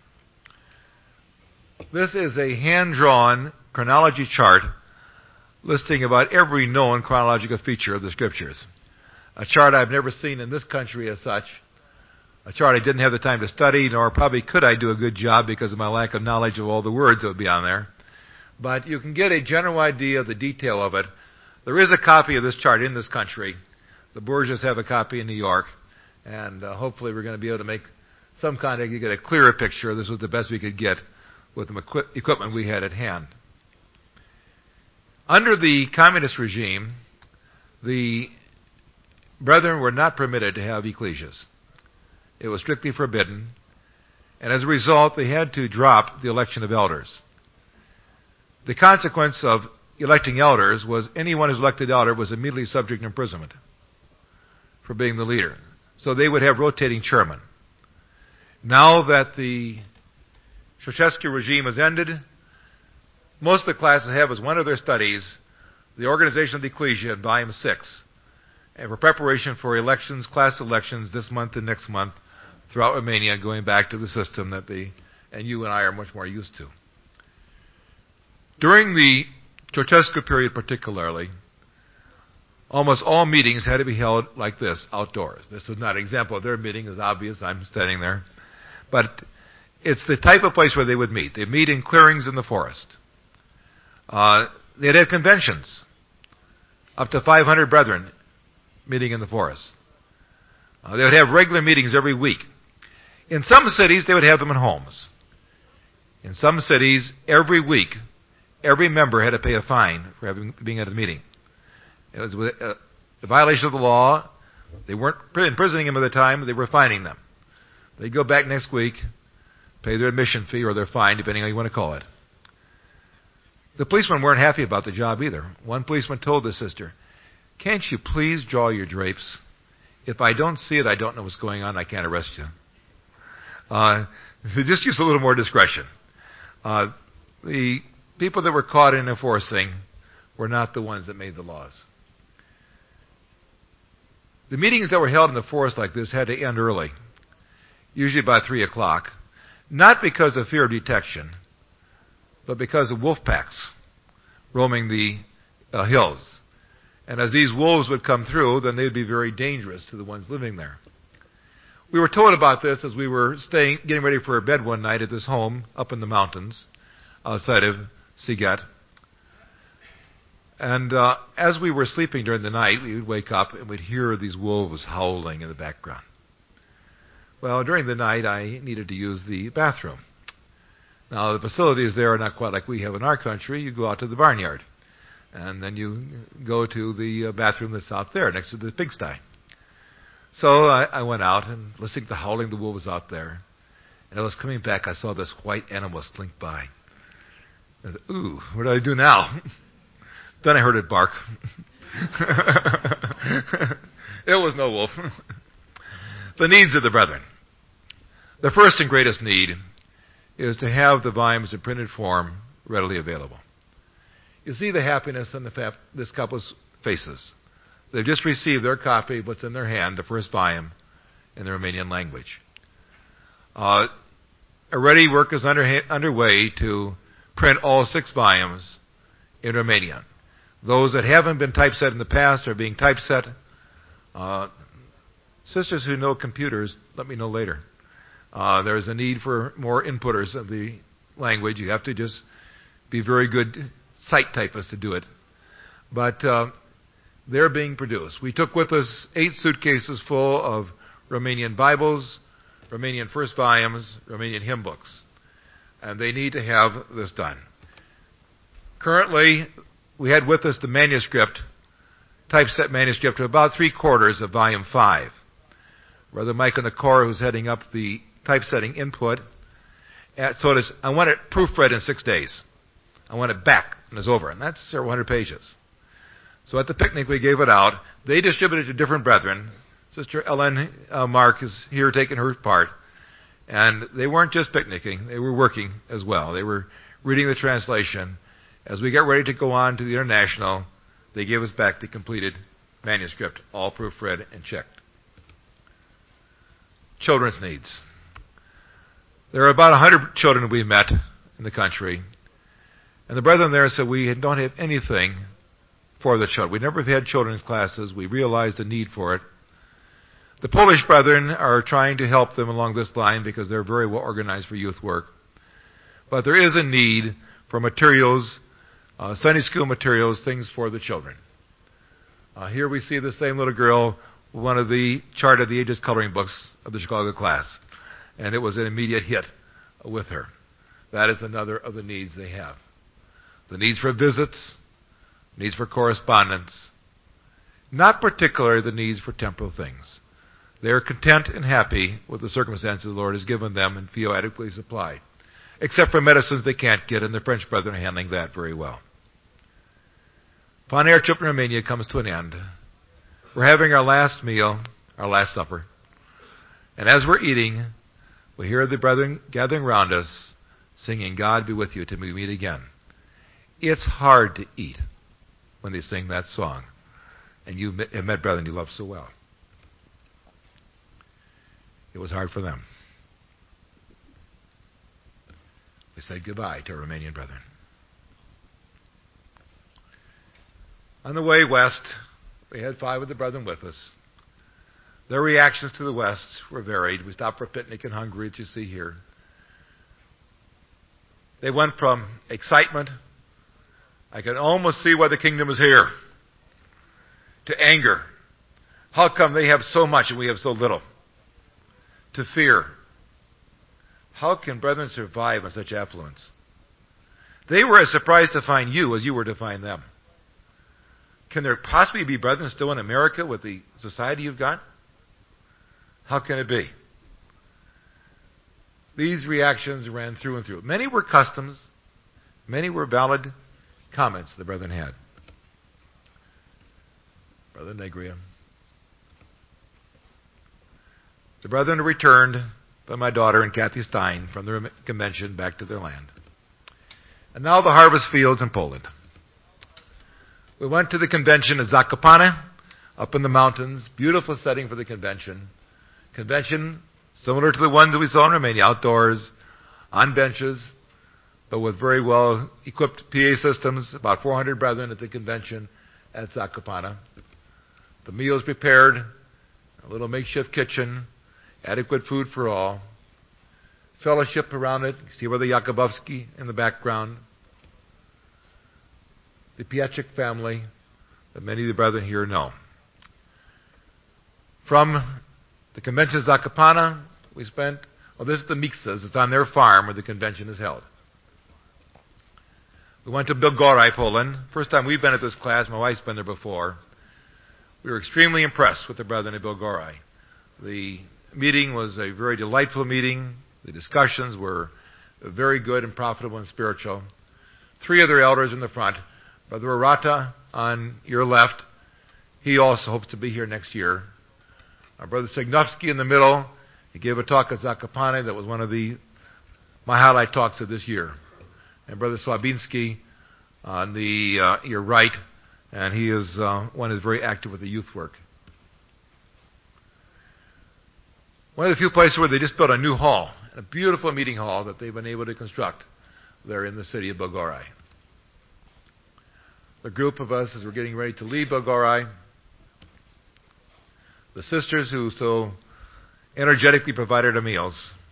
This is a hand-drawn chronology chart listing about every known chronological feature of the Scriptures. A chart I've never seen in this country as such. A chart I didn't have the time to study, nor probably could I do a good job because of my lack of knowledge of all the words that would be on there. But you can get a general idea of the detail of it. There is a copy of this chart in this country. The Borgias have a copy in New York, and uh, hopefully we're going to be able to make some kind of, you get a clearer picture. This was the best we could get with the equi- equipment we had at hand. Under the communist regime, the brethren were not permitted to have ecclesias. It was strictly forbidden, and as a result, they had to drop the election of elders. The consequence of electing elders was anyone who's elected elder was immediately subject to imprisonment for being the leader. So they would have rotating chairmen. Now that the Ceausescu regime has ended, most of the classes have as one of their studies the organization of the ecclesia in Volume six, and for preparation for elections, class elections this month and next month throughout Romania, going back to the system that the and you and I are much more used to. During the Ceausescu period particularly, almost all meetings had to be held like this, outdoors. This is not an example of their meeting, it's obvious, I'm standing there. But it's the type of place where they would meet. They meet in clearings in the forest. Uh, they'd have conventions, up to five hundred brethren meeting in the forest. Uh, they would have regular meetings every week. In some cities, they would have them in homes. In some cities, every week, every member had to pay a fine for having, being at a meeting. It was uh, a violation of the law. They weren't imprisoning them at the time, they were fining them. They'd go back next week, pay their admission fee or their fine, depending on how you want to call it. The policemen weren't happy about the job either. One policeman told the sister, "Can't you please draw your drapes? If I don't see it, I don't know what's going on, I can't arrest you." Uh, just use a little more discretion. Uh, the people that were caught in enforcing were not the ones that made the laws. The meetings that were held in the forest like this had to end early, usually by three o'clock, not because of fear of detection, but because of wolf packs roaming the uh, hills. And as these wolves would come through, then they'd be very dangerous to the ones living there. We were told about this as we were staying, getting ready for bed one night at this home up in the mountains outside of Siget. And uh, as we were sleeping during the night, we would wake up and we'd hear these wolves howling in the background. Well, during the night, I needed to use the bathroom. Now, the facilities there are not quite like we have in our country. You go out to the barnyard, and then you go to the bathroom that's out there next to the pigsty. So I, I went out and listening to the howling, the wolf was out there. And I was coming back, I saw this white animal slink by. I said, "Ooh, what do I do now?" Then I heard it bark. It was no wolf. The needs of the brethren. The first and greatest need is to have the volumes in printed form readily available. You see the happiness on the fa- this couple's faces. They've just received their copy of what's in their hand, the first volume, in the Romanian language. Uh, already work is under, underway to print all six volumes in Romanian. Those that haven't been typeset in the past are being typeset. Uh, sisters who know computers, let me know later. Uh, there's a need for more inputters of the language. You have to just be very good sight typists to do it. But uh, they're being produced. We took with us eight suitcases full of Romanian Bibles, Romanian first volumes, Romanian hymn books. And they need to have this done. Currently, we had with us the manuscript, typeset manuscript, of about three quarters of volume five. Brother Mike Nakora, who's heading up the typesetting input, so it is, I want it proofread in six days. I want it back and it's over. And that's several hundred pages. So at the picnic, we gave it out. They distributed it to different brethren. Sister Ellen uh, Mark is here taking her part. And they weren't just picnicking. They were working as well. They were reading the translation. As we got ready to go on to the international, they gave us back the completed manuscript, all proofread and checked. Children's needs. There are about one hundred children we've met in the country. And the brethren there said we don't have anything for the children. We never had children's classes. We realized the need for it. The Polish brethren are trying to help them along this line because they're very well organized for youth work. But there is a need for materials, uh, Sunday school materials, things for the children. Uh, here we see the same little girl, one of the Chart of the Ages coloring books of the Chicago class. And it was an immediate hit with her. That is another of the needs they have. The needs for visits, needs for correspondence, not particularly the needs for temporal things. They are content and happy with the circumstances the Lord has given them and feel adequately supplied. Except for medicines they can't get, and the French brethren are handling that very well. Upon our trip in Romania comes to an end. We're having our last meal, our last supper. And as we're eating, we hear the brethren gathering around us, singing, God be with you till we meet again. It's hard to eat when they sing that song. And you have met brethren you love so well. It was hard for them. We said goodbye to our Romanian brethren. On the way west, we had five of the brethren with us. Their reactions to the west were varied. We stopped for a picnic in Hungary, as you see here. They went from excitement, I can almost see why the kingdom is here, to anger. How come they have so much and we have so little? To fear. How can brethren survive on such affluence? They were as surprised to find you as you were to find them. Can there possibly be brethren still in America with the society you've got? How can it be? These reactions ran through and through. Many were customs. Many were valid comments the brethren had. Brother Negria. The brethren returned by my daughter and Kathy Stein from the convention back to their land. And now the harvest fields in Poland. We went to the convention at Zakopane, up in the mountains. Beautiful setting for the convention. Convention similar to the ones that we saw in Romania, outdoors, on benches, but with very well equipped P A systems. About four hundred brethren at the convention at Zakopane. The meals prepared, a little makeshift kitchen, adequate food for all. Fellowship around it. You see where the Jakubowski in the background. The Pietrek family that many of the brethren here know. From the convention at Zakopane, we spent, well, this is the Miksas. It's on their farm where the convention is held. We went to Bilgoraj, Poland. First time we've been at this class. My wife's been there before. We were extremely impressed with the brethren at Bilgoraj. The meeting was a very delightful meeting. The discussions were very good and profitable and spiritual. Three other elders in the front. Brother Arata on your left. He also hopes to be here next year. Our Brother Signovsky in the middle. He gave a talk at Zakopane that was one of the my highlight talks of this year. And Brother Swabinsky on the uh, your right. And he is uh, one who's very active with the youth work. One of the few places where they just built a new hall, a beautiful meeting hall that they've been able to construct there in the city of Bilgoraj. The group of us, as we're getting ready to leave Bilgoraj, the sisters who so energetically provided our meals,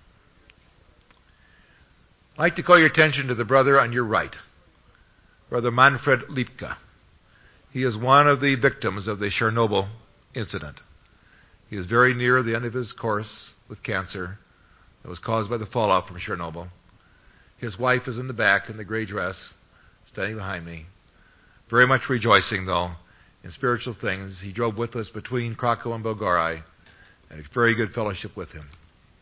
I'd like to call your attention to the brother on your right, Brother Manfred Lipka. He is one of the victims of the Chernobyl incident. He is very near the end of his course with cancer that was caused by the fallout from Chernobyl. His wife is in the back in the gray dress, standing behind me, very much rejoicing, though, in spiritual things. He drove with us between Krakow and Belgorod, and a very good fellowship with him.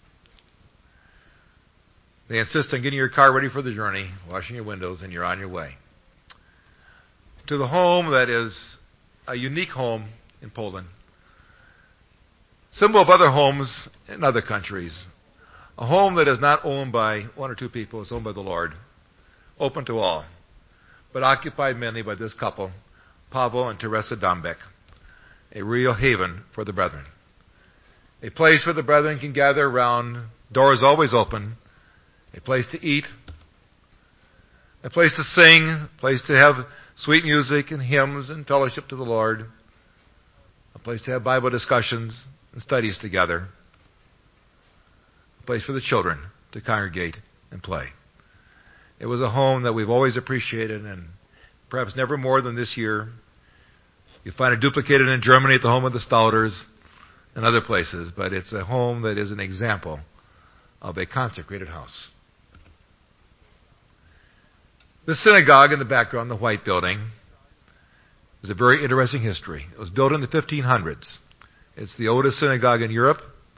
They insist on getting your car ready for the journey, washing your windows, and you're on your way. To the home that is a unique home in Poland, symbol of other homes in other countries, a home that is not owned by one or two people, it's owned by the Lord, open to all, but occupied mainly by this couple, Pavel and Teresa Dombek, a real haven for the brethren. A place where the brethren can gather around, doors always open, a place to eat, a place to sing, a place to have sweet music and hymns and fellowship to the Lord, a place to have Bible discussions and studies together, a place for the children to congregate and play. It was a home that we've always appreciated, and perhaps never more than this year. You find it duplicated in Germany at the home of the Stauders and other places, but it's a home that is an example of a consecrated house. The synagogue in the background, the white building, is a very interesting history. It was built in the fifteen hundreds. It's the oldest synagogue in Europe.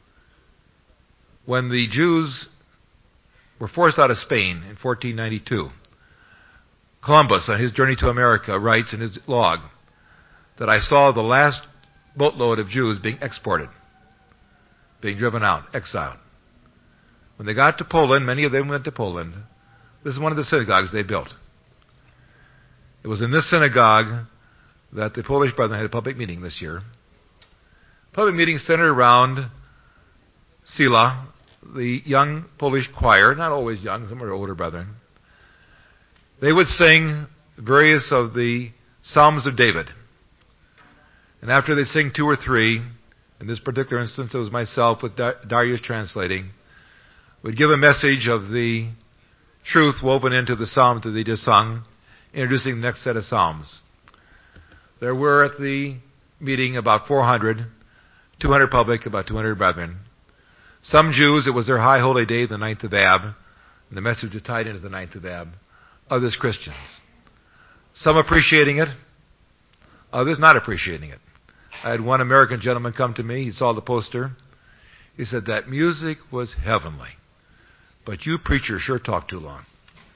When the Jews were forced out of Spain in fourteen ninety-two, Columbus, on his journey to America, writes in his log that I saw the last boatload of Jews being exported, being driven out, exiled. When they got to Poland, many of them went to Poland. This is one of the synagogues they built. It was in this synagogue that the Polish brethren had a public meeting this year. Public meeting centered around Sila, the young Polish choir, not always young, some are older brethren. They would sing various of the Psalms of David. And after they sing two or three, in this particular instance it was myself with Darius translating, would give a message of the truth woven into the psalms that they just sung, introducing the next set of psalms. There were at the meeting about four hundred, two hundred public, about two hundred brethren. Some Jews, it was their high holy day, the ninth of Ab, and the message was tied into the ninth of Ab. Others Christians. Some appreciating it, others not appreciating it. I had one American gentleman come to me, he saw the poster. He said, that music was heavenly, but you preachers sure talk too long.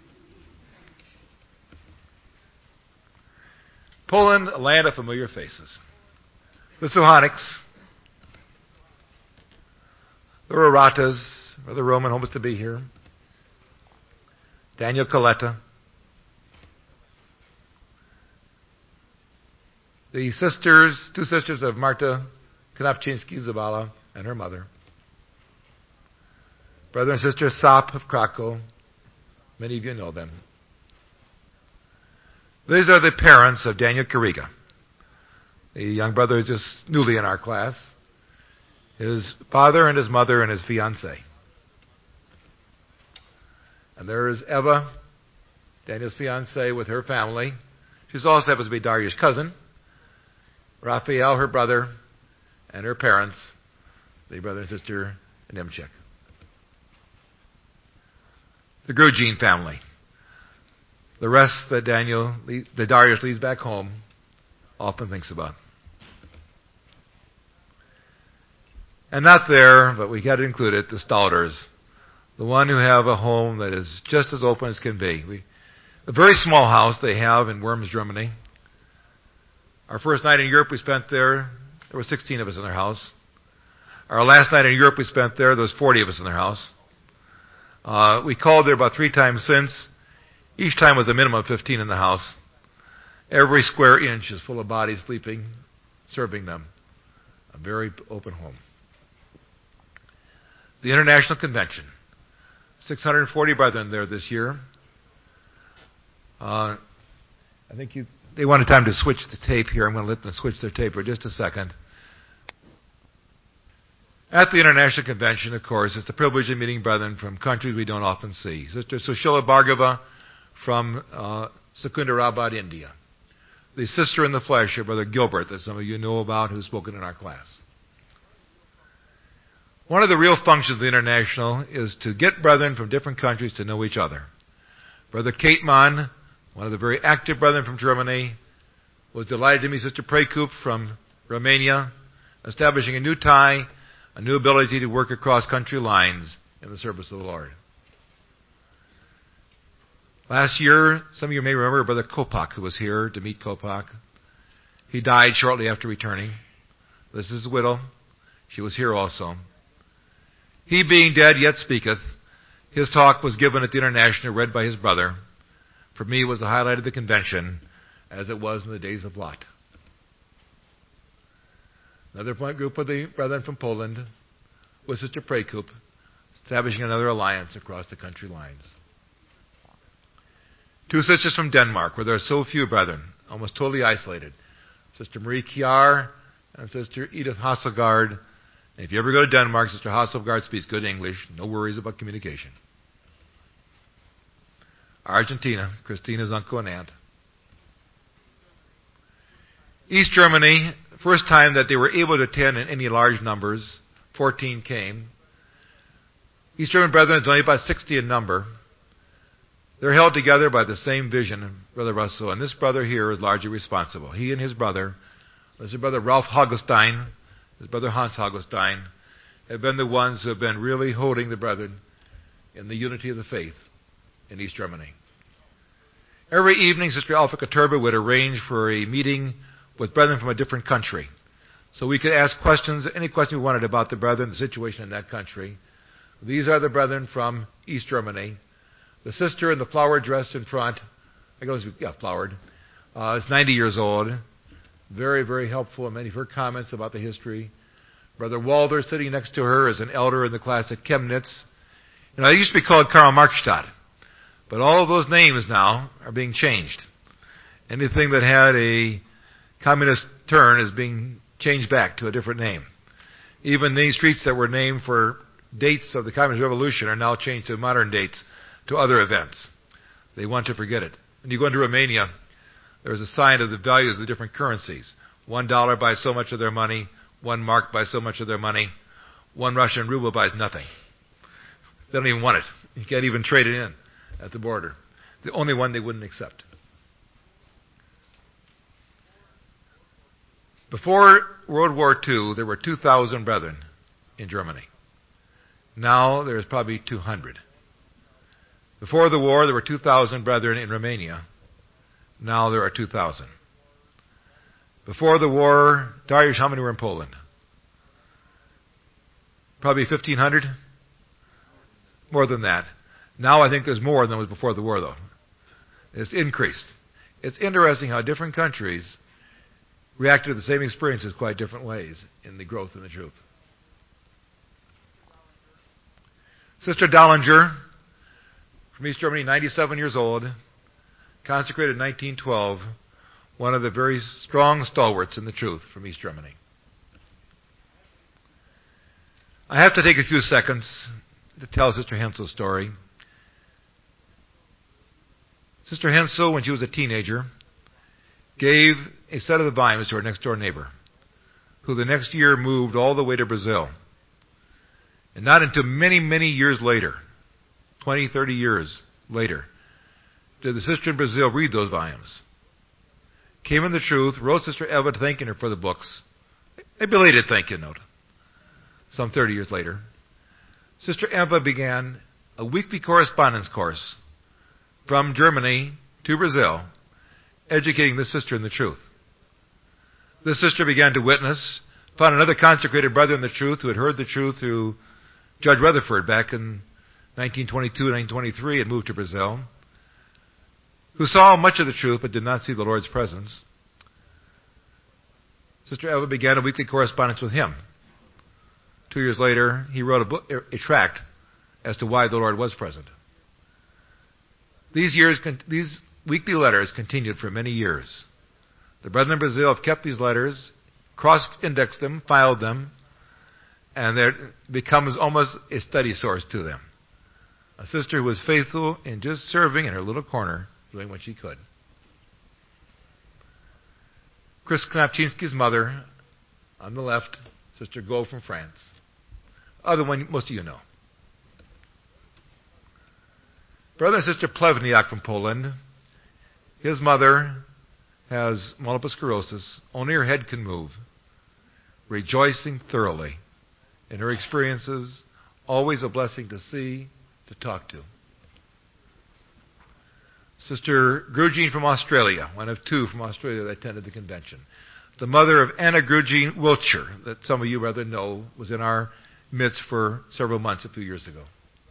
Poland, a land of familiar faces. The Suhaniks, the Roratas, Brother Roman hopes to be here. Daniel Coletta. The sisters, two sisters of Marta Konopczynski-Zabala and her mother. Brother and sister Sap of Krakow. Many of you know them. These are the parents of Daniel Kariga. The young brother is just newly in our class. His father and his mother and his fiancée. And there is Eva, Daniel's fiancée, with her family. She's also happens to be Darius' cousin. Raphael, her brother, and her parents, the brother and sister Nemchek. The Grugin family. The rest that Daniel, that Darius leaves back home, often thinks about. And not there, but we got to include it, the Stauders, the one who have a home that is just as open as can be. We, a very small house they have in Worms, Germany. Our first night in Europe we spent there, there were sixteen of us in their house. Our last night in Europe we spent there, there was forty of us in their house. Uh, we called there about three times since. Each time was a minimum of fifteen in the house. Every square inch is full of bodies sleeping, serving them. A very open home. The International Convention. six hundred forty brethren there this year. Uh, I think you, they wanted time to switch the tape here. I'm going to let them switch their tape for just a second. At the International Convention, of course, it's the privilege of meeting brethren from countries we don't often see. Sister Sushila Bhargava from uh, Secunderabad, India. the sister in the flesh of Brother Gilbert that some of you know about, who's spoken in our class. One of the real functions of the International is to get brethren from different countries to know each other. Brother Kateman, one of the very active brethren from Germany, was delighted to meet Sister Prekup from Romania, establishing a new tie, a new ability to work across country lines in the service of the Lord. Last year, some of you may remember Brother Kopak, who was here to meet Kopak. He died shortly after returning. This is his widow. She was here also. He being dead yet speaketh. His talk was given at the International, read by his brother. For me, it was the highlight of the convention, as it was in the days of Lot. Another point group of the brethren from Poland was Sister Prekup, establishing another alliance across the country lines. Two sisters from Denmark, where there are so few brethren, almost totally isolated. Sister Marie Kjær and Sister Edith Hasselgaard. And if you ever go to Denmark, Sister Hasselgaard speaks good English. No worries about communication. Argentina, Christina's uncle and aunt. East Germany, first time that they were able to attend in any large numbers, fourteen came. East German brethren is only about sixty in number. They're held together by the same vision, Brother Russell, and this brother here is largely responsible. He and his brother, his brother Ralph Hagestein, his brother Hans Hagestein, have been the ones who have been really holding the brethren in the unity of the faith in East Germany. Every evening, Sister Alpha Katurba would arrange for a meeting with brethren from a different country. So we could ask questions, any question we wanted about the brethren, the situation in that country. These are the brethren from East Germany. The sister in the flowered dress in front, I goes, yeah, flowered, uh, is ninety years old. Very, very helpful in many of her comments about the history. Brother Walder, sitting next to her, is an elder in the class at Chemnitz. You know, they used to be called Karl Marxstadt. But all of those names now are being changed. Anything that had a communist turn is being changed back to a different name. Even these streets that were named for dates of the Communist Revolution are now changed to modern dates, to other events. They want to forget it. When you go into Romania, there's a sign of the values of the different currencies. One dollar buys so much of their money, one mark buys so much of their money, one Russian ruble buys nothing. They don't even want it. You can't even trade it in at the border. The only one they wouldn't accept. Before World War Two, there were two thousand brethren in Germany. Now there's probably two hundred. Before the war, there were two thousand brethren in Romania. Now there are two thousand. Before the war, Dariusz, how many were in Poland? Probably fifteen hundred? More than that. Now I think there's more than was before the war, though. It's increased. It's interesting how different countries react to the same experiences quite different ways in the growth in the truth. Sister Dollinger, from East Germany, ninety-seven years old, consecrated in nineteen twelve, one of the very strong stalwarts in the truth from East Germany. I have to take a few seconds to tell Sister Hensel's story. Sister Hensel, when she was a teenager, gave a set of the volumes to her next-door neighbor, who the next year moved all the way to Brazil. And not until many, many years later, twenty, thirty years later, did the sister in Brazil read those volumes. Came in the truth, wrote Sister Eva thanking her for the books. A belated thank you note. Some thirty years later, Sister Eva began a weekly correspondence course from Germany to Brazil, educating the sister in the truth. This sister began to witness, found another consecrated brother in the truth who had heard the truth through Judge Rutherford back in nineteen twenty-two, nineteen twenty-three, and moved to Brazil, who saw much of the truth but did not see the Lord's presence. Sister Eva began a weekly correspondence with him. Two years later, he wrote a, book, a tract as to why the Lord was present. These years, these weekly letters continued for many years. The brethren in Brazil have kept these letters, cross-indexed them, filed them, and it becomes almost a study source to them. A sister who was faithful in just serving in her little corner, doing what she could. Chris Knapczynski's mother, on the left, Sister Go from France. Other one, most of you know. Brother and Sister Plevniak from Poland. His mother has multiple sclerosis. Only her head can move. Rejoicing thoroughly in her experiences. Always a blessing to see, to talk to. Sister Grugine from Australia, one of two from Australia that attended the convention. The mother of Anna Grugine Wiltshire, that some of you rather know, was in our midst for several months a few years ago.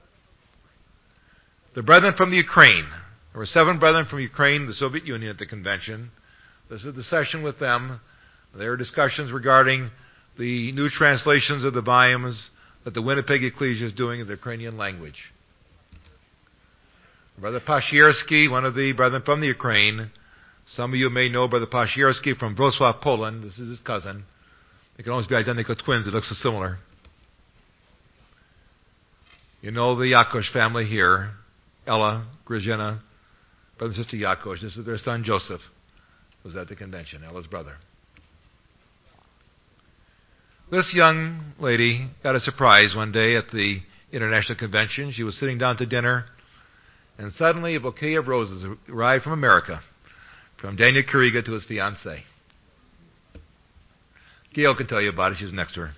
The brethren from the Ukraine. There were seven brethren from Ukraine, the Soviet Union, at the convention. This is the session with them. There are discussions regarding the new translations of the volumes that the Winnipeg Ecclesia is doing in the Ukrainian language. Brother Pashiersky, one of the brethren from the Ukraine. Some of you may know Brother Pashiersky from Wrocław, Poland. This is his cousin. They can almost be identical twins. It looks so similar. You know the Yakosh family here. Ella, Grzina, Brother and Sister Yakosh. This is their son Joseph, who was at the convention, Ella's brother. This young lady got a surprise one day at the International Convention. She was sitting down to dinner, and suddenly a bouquet of roses arrived from America, from Daniel Kuriga to his fiancée. Gail can tell you about it. She was next to her.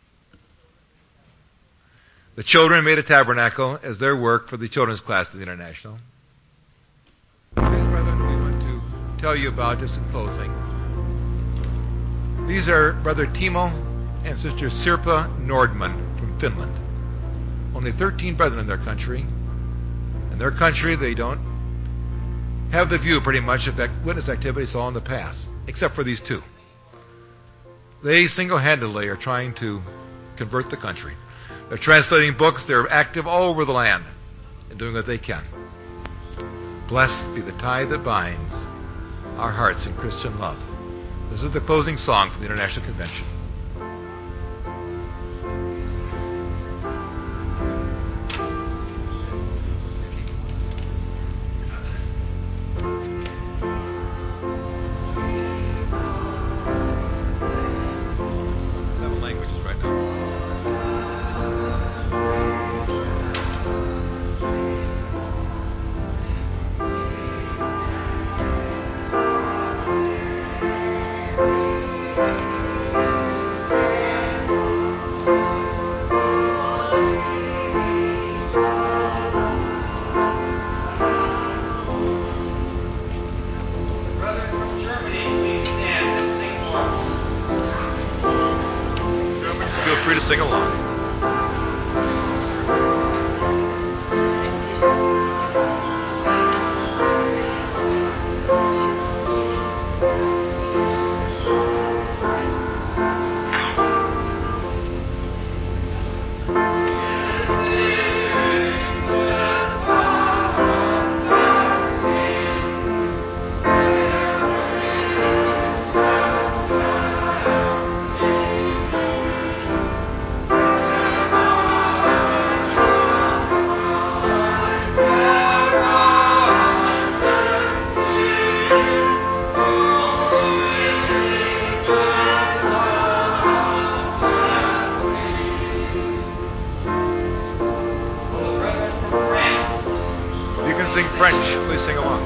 The children made a tabernacle as their work for the children's class at the International. These brethren we want to tell you about just in closing. These are Brother Timo and Sister Sirpa Nordman from Finland. Only thirteen brethren in their country. In their country, they don't have the view pretty much of witness activities all in the past, except for these two. They single-handedly are trying to convert the country. They're translating books. They're active all over the land and doing what they can. Blessed be the tie that binds our hearts in Christian love. This is the closing song from the International Convention. Sing along. Sing French. Please sing along.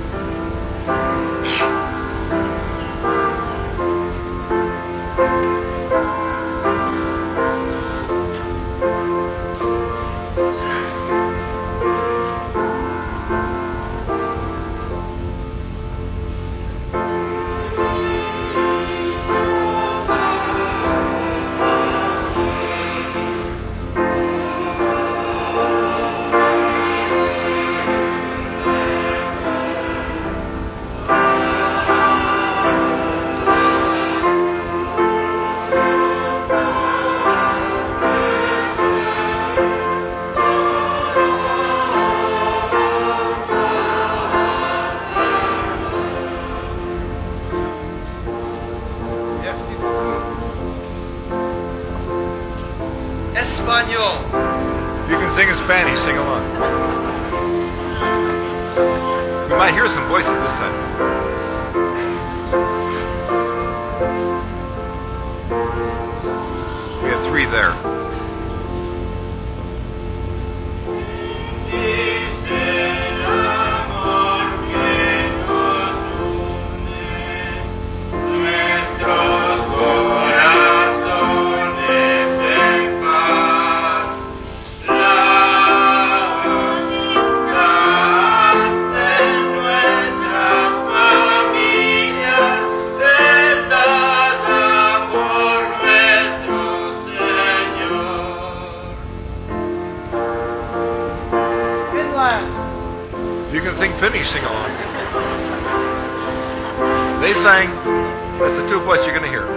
Espanol. If you can sing in Spanish, sing along. We might hear some voices this time. they sang, that's the two voice you're going to hear.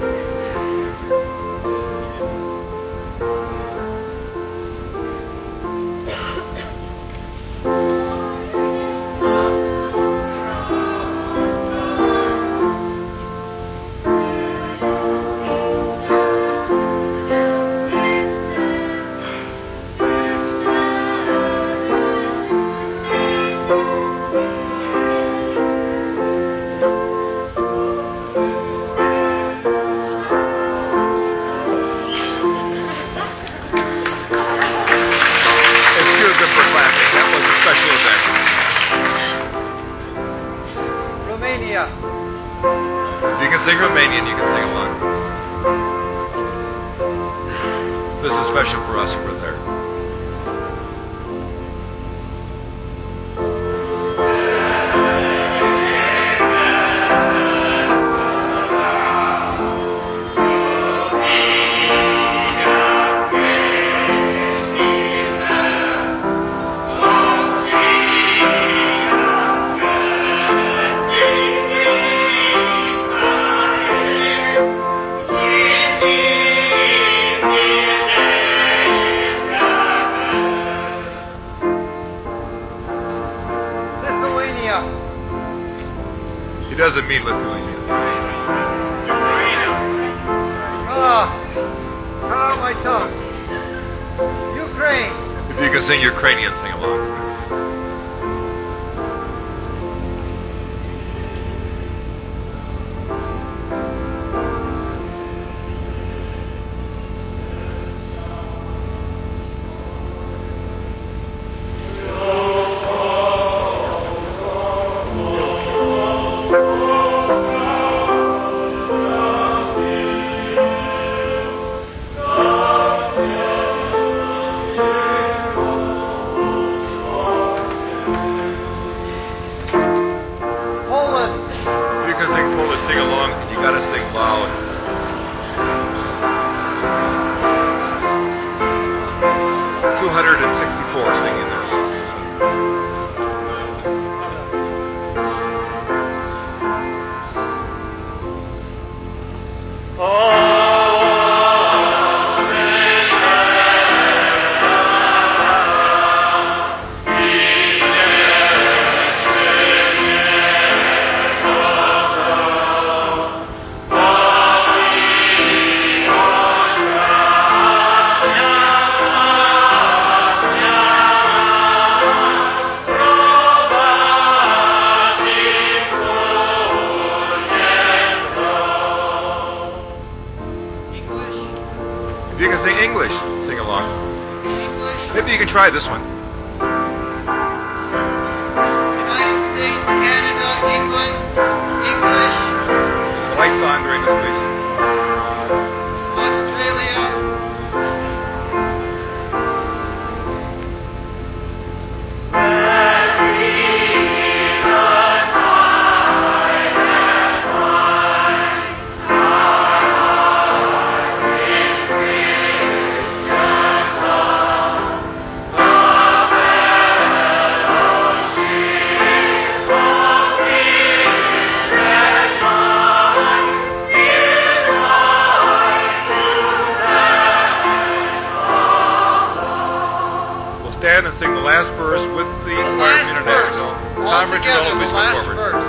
Sing Romanian, you can sing along. This is special for us who were there. He doesn't mean Lithuania. Ah, oh, my tongue. Ukraine. If you can sing Ukrainian, sing along. Sing along, and you got to sing loud. two hundred sixty-four singing there. If you can sing English, sing along. Maybe you can try this one. United States, Canada, England, English. The lights on during this, please. Australia. Stand and sing the last verse with the The Choir last International. verse. Tom All Richard, together, please the come last forward. verse.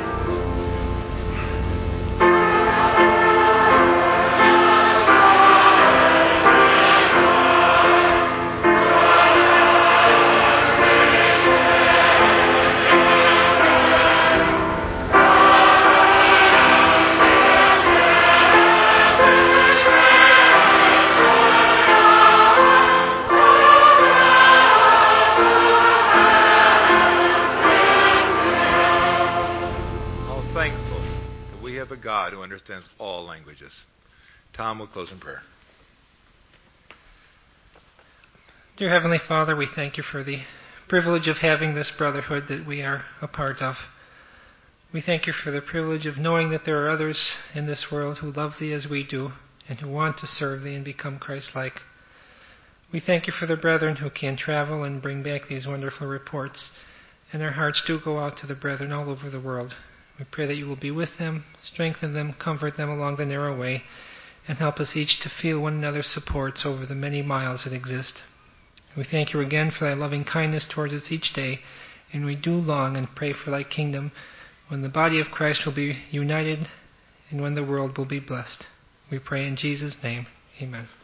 Thankful that we have a God who understands all languages. Tom will close in prayer. Dear Heavenly Father, we thank you for the privilege of having this brotherhood that we are a part of. We thank you for the privilege of knowing that there are others in this world who love thee as we do and who want to serve thee and become Christ-like. We thank you for the brethren who can travel and bring back these wonderful reports, and our hearts do go out to the brethren all over the world. We pray that you will be with them, strengthen them, comfort them along the narrow way, and help us each to feel one another's supports over the many miles that exist. We thank you again for thy loving kindness towards us each day, and we do long and pray for thy kingdom, when the body of Christ will be united and when the world will be blessed. We pray in Jesus' name. Amen.